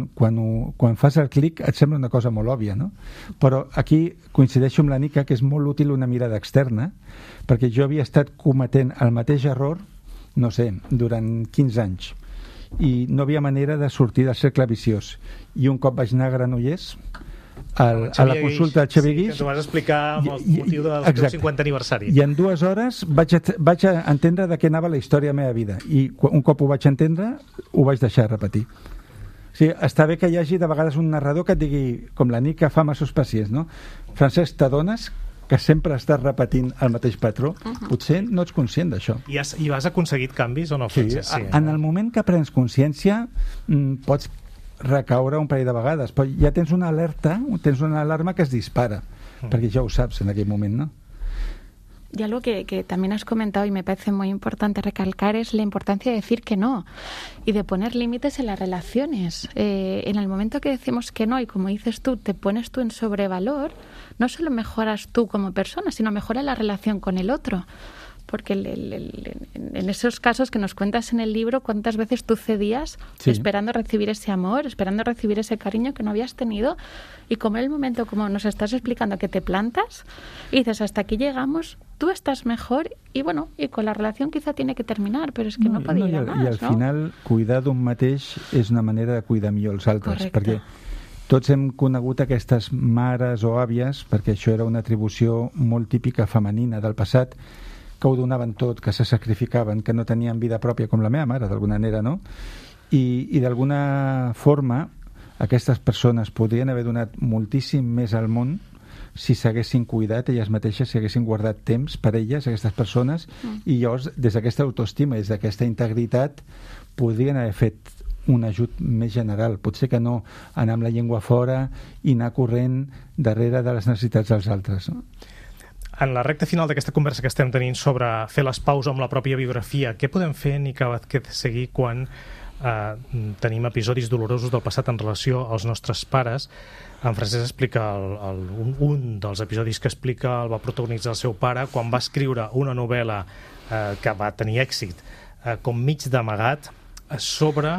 quan fas el clic et sembla una cosa molt òbvia, no? Però aquí coincideixo amb la Nica que és molt útil una mirada externa, perquè jo havia estat cometent el mateix error, no sé, durant 15 anys, i no havia manera de sortir del cercle viciós. I un cop vaig anar a Granollers a la consulta del Xavier Guix, que ens ho vas explicar amb el motiu del teu 50 aniversari, i en 2 hores vaig a entendre de què anava la història de la meva vida, i un cop ho vaig entendre ho vaig deixar de repetir. O sigui, està bé que hi hagi de vegades un narrador que et digui, com la Nica fa amb els seus pacients, no? Francesc, t'adones que sempre estàs repetint el mateix patró? Potser no ets conscient d'això. I has aconseguit canvis o no? Sí, en el moment que prens consciència pots recaure un parell de vegades, però ja tens una alerta, tens una alarma que es dispara, perquè ja ho saps en aquell moment, no? Y algo que también has comentado y me parece muy importante recalcar es la importancia de decir que no y de poner límites en las relaciones. En el momento que decimos que no y, como dices tú, te pones tú en sobrevalor, no solo mejoras tú como persona, sino mejora la relación con el otro. Porque en esos casos que nos cuentas en el libro, ¿cuántas veces tú cedías esperando recibir ese amor, esperando recibir ese cariño que no habías tenido? Y como en el momento, como nos estás explicando, que te plantas y dices, hasta aquí llegamos, tú estás mejor y bueno, y con la relación quizá tiene que terminar, però és que no podia ir a més, no? I al final, cuidar d'un mateix és una manera de cuidar millor els altres. Correcte. Perquè tots hem conegut aquestes mares o àvies, perquè això era una atribució molt típica femenina del passat, que ho donaven tot, que se sacrificaven, que no tenien vida pròpia, com la meva mare, d'alguna manera, no? I d'alguna forma aquestes persones podrien haver donat moltíssim més al món si s'haguessin cuidat elles mateixes, si haguessin guardat temps per elles, aquestes persones, i llavors des d'aquesta autoestima, des d'aquesta integritat, podrien haver fet un ajut més general. Potser que no anar amb la llengua fora i anar corrent darrere de les necessitats dels altres, no? En la recta final d'aquesta conversa que estem tenint sobre fer les paus amb la pròpia biografia, què podem fer, Nica Vázquez Seguí, quan tenim episodis dolorosos del passat en relació als nostres pares? En Francesc explica un dels episodis que explica el va protagonitzar el seu pare quan va escriure una novel·la que va tenir èxit com mig d'amagat sobre...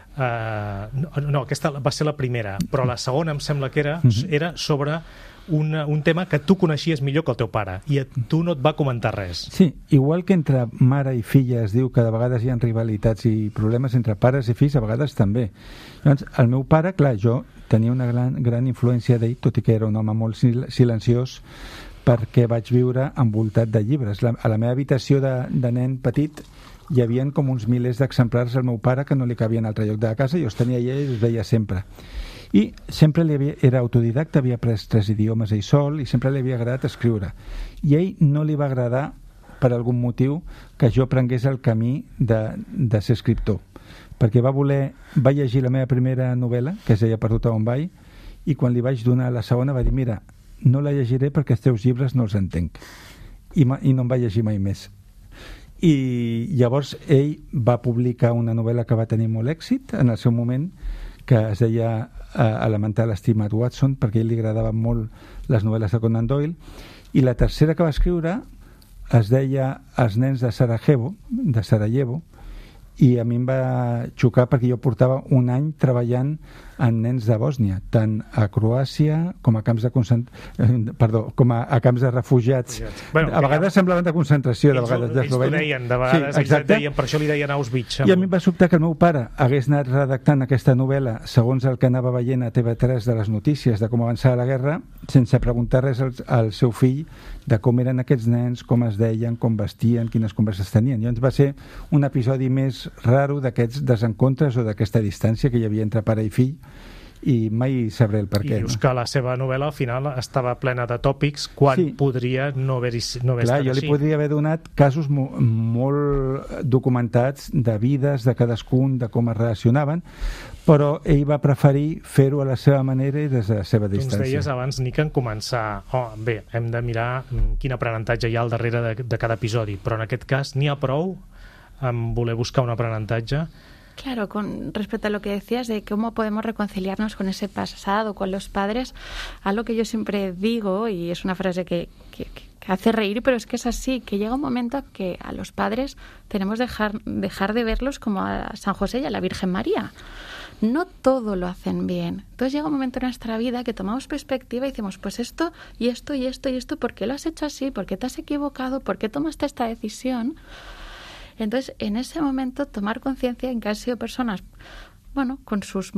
no, aquesta va ser la primera, però la segona em sembla que era sobre un tema que tu coneixies millor que el teu pare i a tu no et va comentar res. Sí, igual que entre mare i filla es diu que de vegades hi ha rivalitats i problemes entre pares i fills, a vegades també. Llavors, el meu pare, clar, jo tenia una gran influència d'ell, tot i que era un home molt silenciós, perquè vaig viure envoltat de llibres. A la meva habitació de nen petit hi havia com uns milers d'exemplars al meu pare que no li cabien a altre lloc de la casa, i els tenia ell i els veia sempre. I sempre era autodidacta, havia après 3 idiomes ell sol i sempre li havia agradat escriure. I a ell no li va agradar, per algun motiu, que jo prengués el camí de ser escriptor. Perquè va llegir la meva primera novel·la, que es deia Perdut a on vaig, i quan li vaig donar la segona va dir: mira, no la llegiré perquè els teus llibres no els entenc. I no em va llegir mai més. I llavors ell va publicar una novel·la que va tenir molt èxit en el seu moment, que es deia Elemental Estimat Watson, perquè a ell li agradaven molt les novel·les de Conan Doyle, i la tercera que va escriure es deia Els nens de Sarajevo, i a mi em va xocar perquè jo portava un any treballant en nens de Bòsnia, tant a Croàcia com a camps de com a camps de refugiats. Bueno, a vegades semblaven de concentració, de vegades ells ho deien, de vegades sí, ells deien, per això li deien Auschwitz. I a mi em va sobtar que el meu pare hagués anat redactant aquesta novel·la segons el que anava veient a TV3 de les notícies de com avançava la guerra, sense preguntar res al seu fill de com eren aquests nens, com es deien, com vestien, quines converses tenien. Llavors va ser un episodi més raro d'aquests desencontres o d'aquesta distància que hi havia entre pare i fill, i mai sabré el per què. I dius que la seva novel·la al final estava plena de tòpics quan podria no haver estat així. Jo li podria haver donat casos molt documentats de vides de cadascun, de com es relacionaven, però ell va preferir fer-ho a la seva manera i des de la seva distància. Tu ens deies abans, Nica, en començar bé, hem de mirar quin aprenentatge hi ha al darrere de cada episodi, però en aquest cas n'hi ha prou en voler buscar un aprenentatge. Claro, con respecto a lo que decías de cómo podemos reconciliarnos con ese pasado, con los padres, algo que yo siempre digo, y es una frase que hace reír, pero es que es así, que llega un momento que a los padres tenemos que dejar de verlos como a San José y a la Virgen María. No todo lo hacen bien. Entonces llega un momento en nuestra vida que tomamos perspectiva y decimos, pues esto y esto y esto y esto, ¿por qué lo has hecho así? ¿Por qué te has equivocado? ¿Por qué tomaste esta decisión? Entonces, en ese momento, tomar conciencia en que han sido personas, bueno, con sus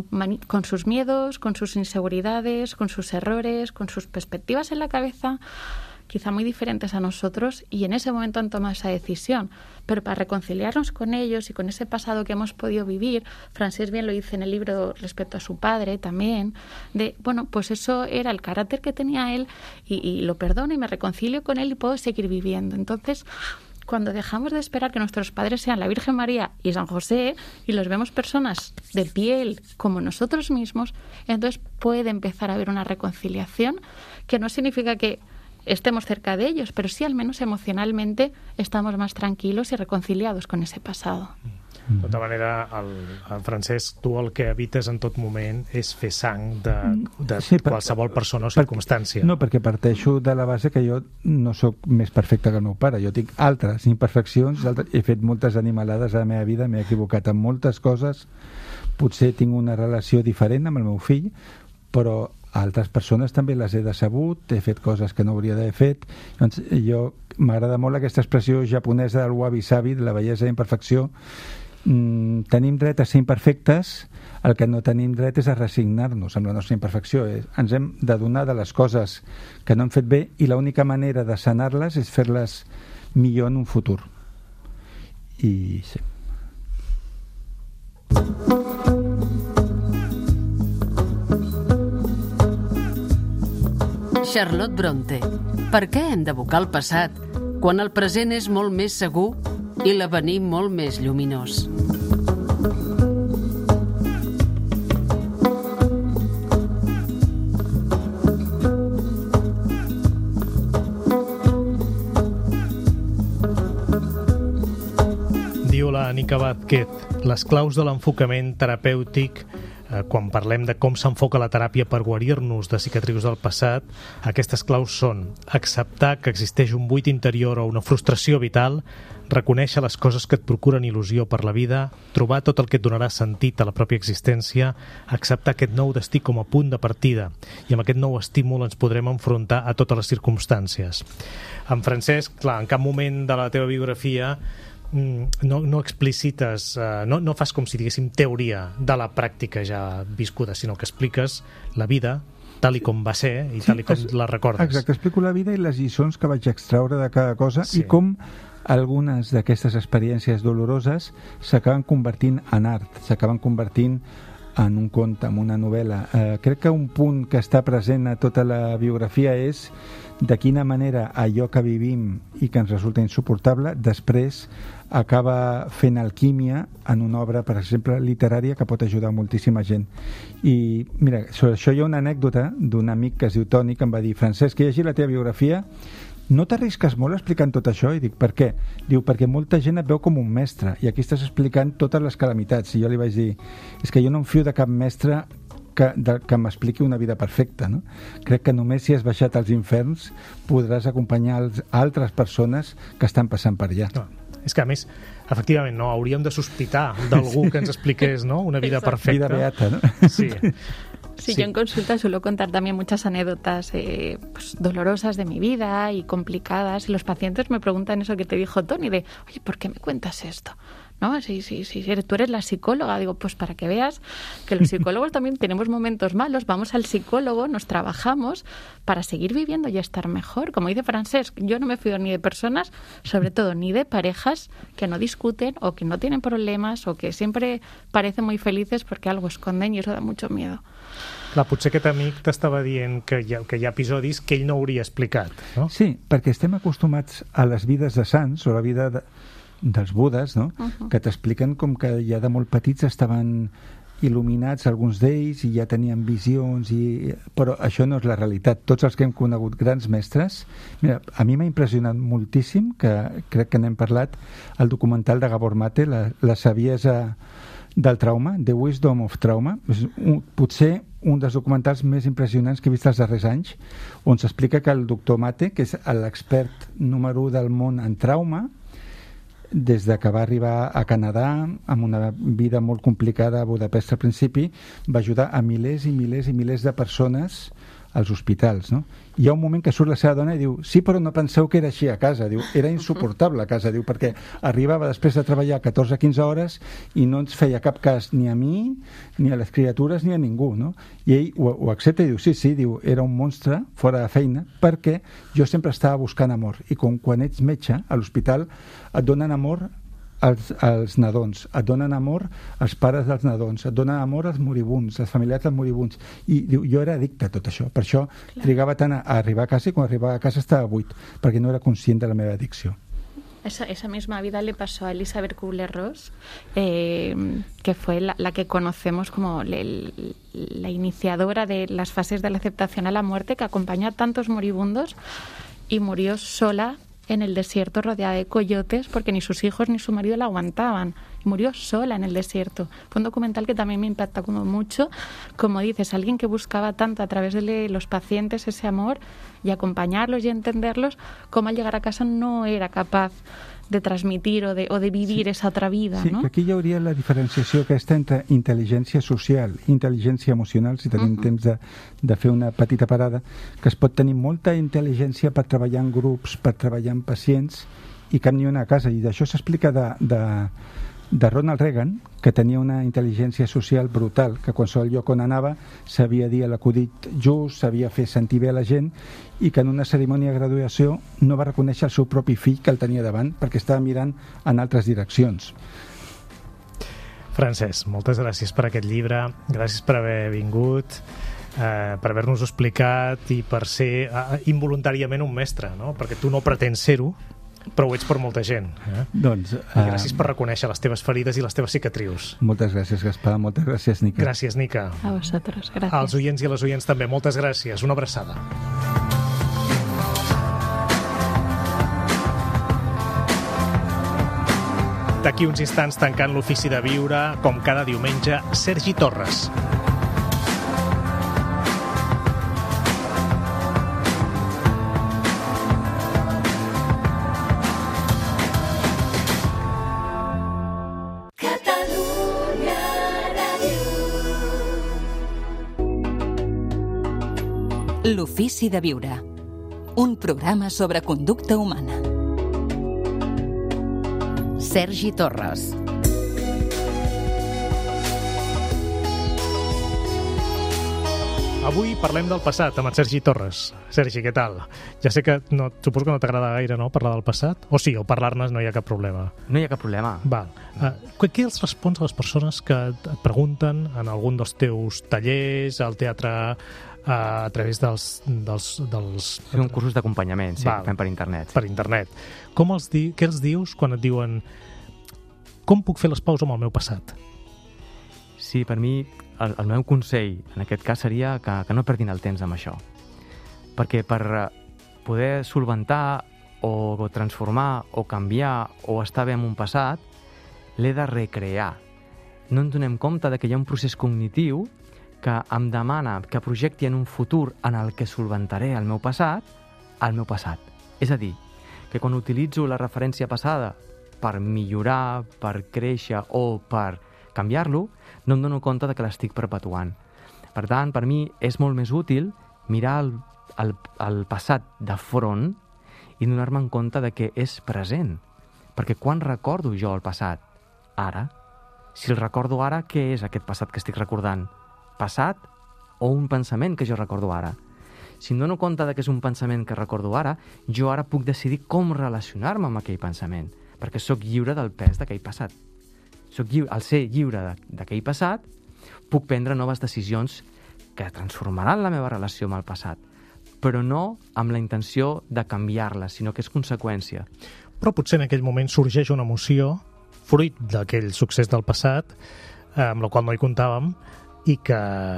miedos, con sus inseguridades, con sus errores, con sus perspectivas en la cabeza, quizá muy diferentes a nosotros, y en ese momento han tomado esa decisión. Pero para reconciliarnos con ellos y con ese pasado que hemos podido vivir, Francesc bien lo dice en el libro respecto a su padre también, de, bueno, pues eso era el carácter que tenía él y lo perdono y me reconcilio con él y puedo seguir viviendo. Entonces, cuando dejamos de esperar que nuestros padres sean la Virgen María y San José y los vemos personas de piel como nosotros mismos, entonces puede empezar a haber una reconciliación que no significa que estemos cerca de ellos, pero sí al menos emocionalmente estamos más tranquilos y reconciliados con ese pasado. De tota manera, el Francesc, tu el que evites en tot moment és fer sang de qualsevol persona o circumstància. No, perquè parteixo de la base que jo no sóc més perfecte que el meu pare. Jo tinc altres imperfeccions, he fet moltes animalades a la meva vida, m'he equivocat en moltes coses, potser tinc una relació diferent amb el meu fill, però altres persones també les he decebut, he fet coses que no hauria d'haver fet. Doncs m'agrada molt aquesta expressió japonesa del wabi-sabi, de la bellesa i imperfecció. Tenim dret a ser imperfectes, el que no tenim dret és a resignar-nos amb la nostra imperfecció. Ens hem d'adonar de les coses que no hem fet bé i l'única manera de sanar-les és fer-les millor en un futur. I sí. Charlotte Bronte. Per què hem d'abocar el passat quan el present és molt més segur i l'avenir molt més lluminós? Diu la Anika Vázquez, les claus de l'enfocament terapèutic, quan parlem de com s'enfoca la teràpia per guarir-nos de cicatrius del passat, aquestes claus són acceptar que existeix un buit interior o una frustració vital, reconèixer les coses que et procuren il·lusió per la vida, trobar tot el que et donarà sentit a la pròpia existència, acceptar aquest nou destí com a punt de partida, i amb aquest nou estímul ens podrem enfrontar a totes les circumstàncies. En Francesc, clar, en cap moment de la teva biografia no explicites, no fas com si diguéssim teoria de la pràctica ja viscuda, sinó que expliques la vida tal i com va ser i tal i com la recordes. Exacte, explico la vida i les lliçons que vaig extraure de cada cosa i com algunes d'aquestes experiències doloroses s'acaben convertint en art, s'acaben convertint en un conte, en una novel·la. Crec que un punt que està present a tota la biografia és de quina manera allò que vivim i que ens resulta insuportable després acaba fent alquímia en una obra, per exemple, literària que pot ajudar moltíssima gent. I mira, sobre això hi ha una anècdota d'un amic que es diu Toni que em va dir: Francesc, que llegir la teva biografia no t'arrisques molt explicant tot això? I dic, per què? Diu, perquè molta gent et veu com un mestre i aquí estàs explicant totes les calamitats. I jo li vaig dir, és que jo no em fio de cap mestre que m'expliqui una vida perfecta, no? Crec que només si has baixat als inferns podràs acompanyar altres persones que estan passant per allà. No, és que a més, efectivament, no hauríem de sospitar d'algú que ens expliqués, ¿no?, una vida perfecta. Vida beata, ¿no? Sí. Sí, yo en consulta suelo contar también muchas anécdotas pues, dolorosas de mi vida y complicadas, y los pacientes me preguntan eso que te dijo Toni, de, oye, ¿por qué me cuentas esto? ¿No? Si tú eres la psicóloga, digo, pues para que veas que los psicólogos también tenemos momentos malos, vamos al psicólogo, nos trabajamos para seguir viviendo y estar mejor. Como dice Francesc, yo no me fío ni de personas, sobre todo ni de parejas que no discuten o que no tienen problemas o que siempre parecen muy felices porque algo esconden, y eso da mucho miedo. Clar, potser aquest amic t'estava dient que hi ha episodis que ell no hauria explicat, no? Sí, perquè estem acostumats a les vides de sants o la vida dels budes, no? Que t'expliquen com que ja de molt petits estaven il·luminats alguns d'ells i ja tenien visions, però això no és la realitat. Tots els que hem conegut grans mestres, mira, a mi m'ha impressionat moltíssim, que crec que n'hem parlat, el documental de Gabor Mate, la saviesa del trauma, The Wisdom of Trauma, és potser un dels documentals més impressionants que he vist els darrers anys, on s'explica que el doctor Mate, que és l'expert número 1 del món en trauma, des de que va arribar a Canadà, amb una vida molt complicada a Budapest al principi, va ajudar a milers i milers i milers de persones als hospitals, no? Hi ha un moment que surt la seva dona i diu, sí, però no penseu que era així a casa, diu, era insuportable a casa, diu, perquè arribava després de treballar 14-15 hores i no ens feia cap cas ni a mi, ni a les criatures, ni a ningú, no? I ell ho accepta i diu, sí, diu, era un monstre fora de feina perquè jo sempre estava buscant amor, i quan ets metge a l'hospital et donen amor als nadons, et donen amor als pares dels nadons, et donen amor als moribunds, als familiars dels moribunds, i diu, jo era addicte a tot això, per això trigava tant a arribar a casa, i quan arribava a casa estava buit, perquè no era conscient de la meva addicció. Esa misma vida le pasó a Elizabeth Kubler-Ross, que fue la que conocemos como la iniciadora de las fases de la aceptación a la muerte, que acompañó a tantos moribundos y murió sola en el desierto rodeada de coyotes porque ni sus hijos ni su marido la aguantaban. Murió sola en el desierto. Fue un documental que también me impactó como mucho. Como dices, alguien que buscaba tanto a través de los pacientes ese amor y acompañarlos y entenderlos, como al llegar a casa no era capaz de transmitir o de vivir esa otra vida, sí, no? Que aquí hi hauria la diferenciació aquesta entre intel·ligència social i intel·ligència emocional, si tenim temps de fer una petita parada, que es pot tenir molta intel·ligència per treballar en grups, per treballar en pacients, i cap ni una a casa. I d'això s'explica de Ronald Reagan, que tenia una intel·ligència social brutal, que qualsevol lloc on anava sabia dir l'acudit just, sabia fer sentir bé a la gent, i que en una cerimònia de graduació no va reconèixer el seu propi fill que el tenia davant perquè estava mirant en altres direccions. Francesc, moltes gràcies per aquest llibre, gràcies per haver vingut. per haver-nos explicat i per ser involuntàriament un mestre, no? Perquè tu no pretens ser-ho, però ho ets per molta gent. Doncs, I gràcies per reconèixer les teves ferides i les teves cicatrius. Moltes gràcies, Gaspar. Moltes gràcies, Nica. Gràcies, Nica. A vosaltres, gràcies. Als oients i a les oients també, moltes gràcies. Una abraçada. D'aquí uns instants, tancant l'ofici de viure, com cada diumenge, Sergi Torres. L'ofici de viure. Un programa sobre conducta humana. Sergi Torres. Avui parlem del passat amb en Sergi Torres. Sergi, què tal? Ja sé que suposo que no t'agrada gaire, no?, parlar del passat? O sí, o parlar-ne no hi ha cap problema? No hi ha cap problema. Val. Què els respons a les persones que et pregunten en algun dels teus tallers, al teatre, a través dels... Són cursos d'acompanyament, sí, que fem per internet. Per internet. Què els dius quan et diuen com puc fer les paus amb el meu passat? Sí, per mi el meu consell en aquest cas seria que no perdin el temps amb això. Perquè per poder solventar o transformar o canviar o estar bé amb un passat, l'he de recrear. No ens donem compte que hi ha un procés cognitiu que em demana que projecti en un futur en el que solventaré el meu passat. És a dir, que quan utilitzo la referència passada per millorar, per créixer o per canviar-lo, no em dono compte que l'estic perpetuant. Per tant, per mi és molt més útil mirar el passat de front i donar-me en compte que és present. Perquè quan recordo jo el passat? Ara. Si el recordo ara, què és aquest passat que estic recordant? Passat o un pensament que jo recordo ara? Si em dono compte que és un pensament que recordo ara, jo ara puc decidir com relacionar-me amb aquell pensament, perquè sóc lliure del pes d'aquell passat. Al ser lliure d'aquell passat, puc prendre noves decisions que transformaran la meva relació amb el passat, però no amb la intenció de canviar-la, sinó que és conseqüència. Però potser en aquell moment sorgeix una emoció, fruit d'aquell succés del passat, amb la qual no hi comptàvem, i que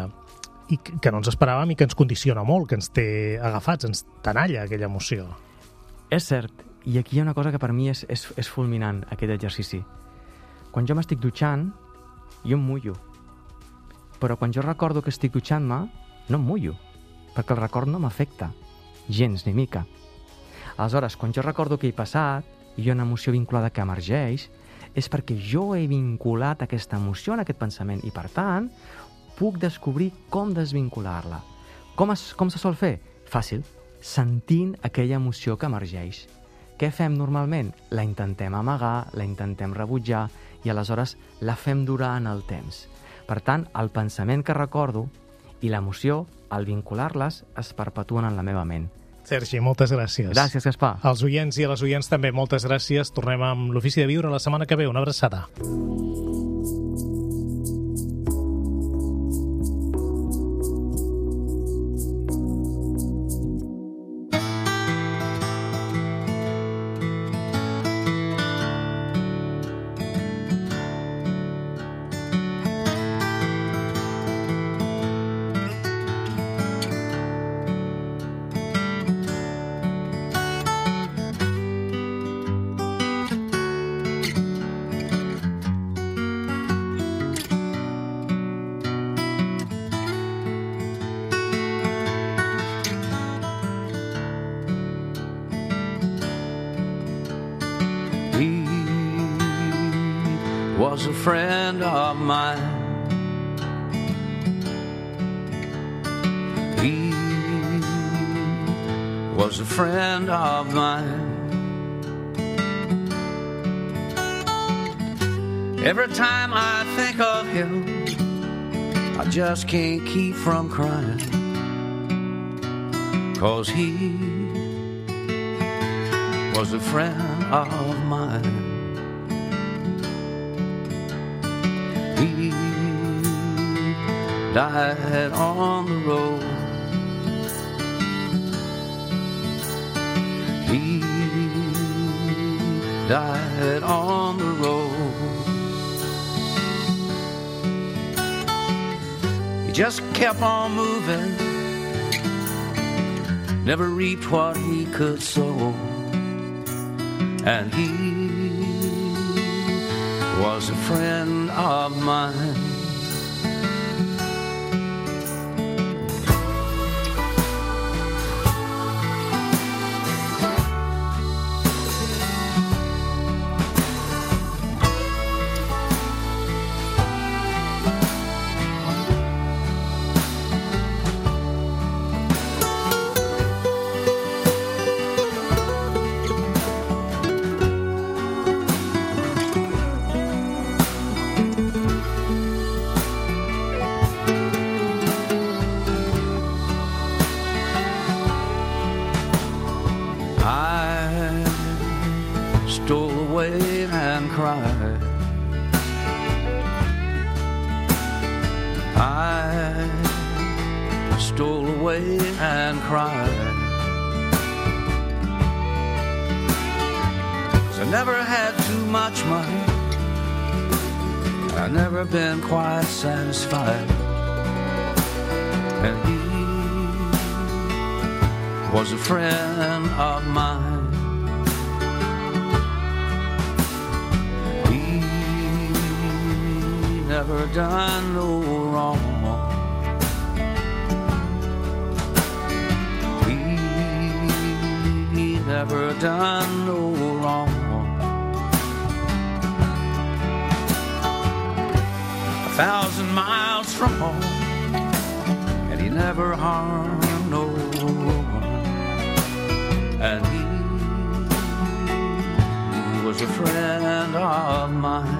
no ens esperàvem i que ens condiciona molt, que ens té agafats, ens tenalla aquella emoció. És cert, i aquí hi ha una cosa que per mi és fulminant, aquest exercici. Quan jo m'estic dutxant, jo em mullo. Però quan jo recordo que estic dutxant-me, no em mullo, perquè el record no m'afecta, gens ni mica. Aleshores, quan jo recordo que he passat, i hi ha una emoció vinculada que emergeix, és perquè jo he vinculat aquesta emoció en aquest pensament i, per tant, puc descobrir com desvincular-la. Com se sol fer? Fàcil, sentint aquella emoció que emergeix. Què fem normalment? La intentem amagar, la intentem rebutjar i aleshores la fem durar en el temps. Per tant, el pensament que recordo i l'emoció, al vincular-les, es perpetuen en la meva ment. Sergi, moltes gràcies. Gràcies, Gaspar. Als oients i a les oients també, moltes gràcies. Tornem amb l'Ofici de Viure la setmana que ve. Una abraçada. Was a friend of mine. He was a friend of mine. Every time I think of him, I just can't keep from crying, 'cause he was a friend of mine. He died on the road. He died on the road. He just kept on moving, never reaped what he could sow. And he was a friend of mine. Been quite satisfied, and he was a friend of mine. He never done no wrong. He never done no wrong. 1,000 miles from home, and he never harmed no one. And he was a friend of mine.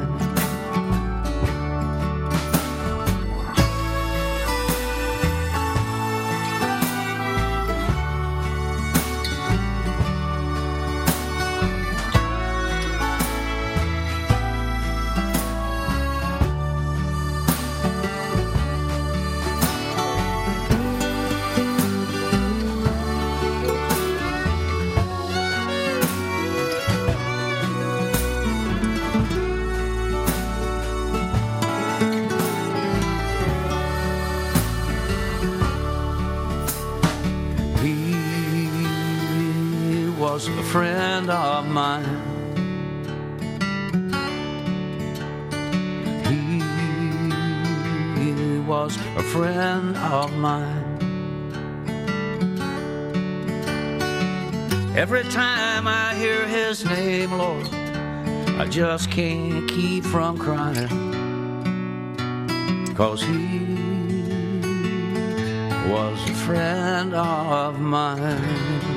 Was a friend of mine. He was a friend of mine. Every time I hear his name, Lord, I just can't keep from crying, 'cause he was a friend of mine.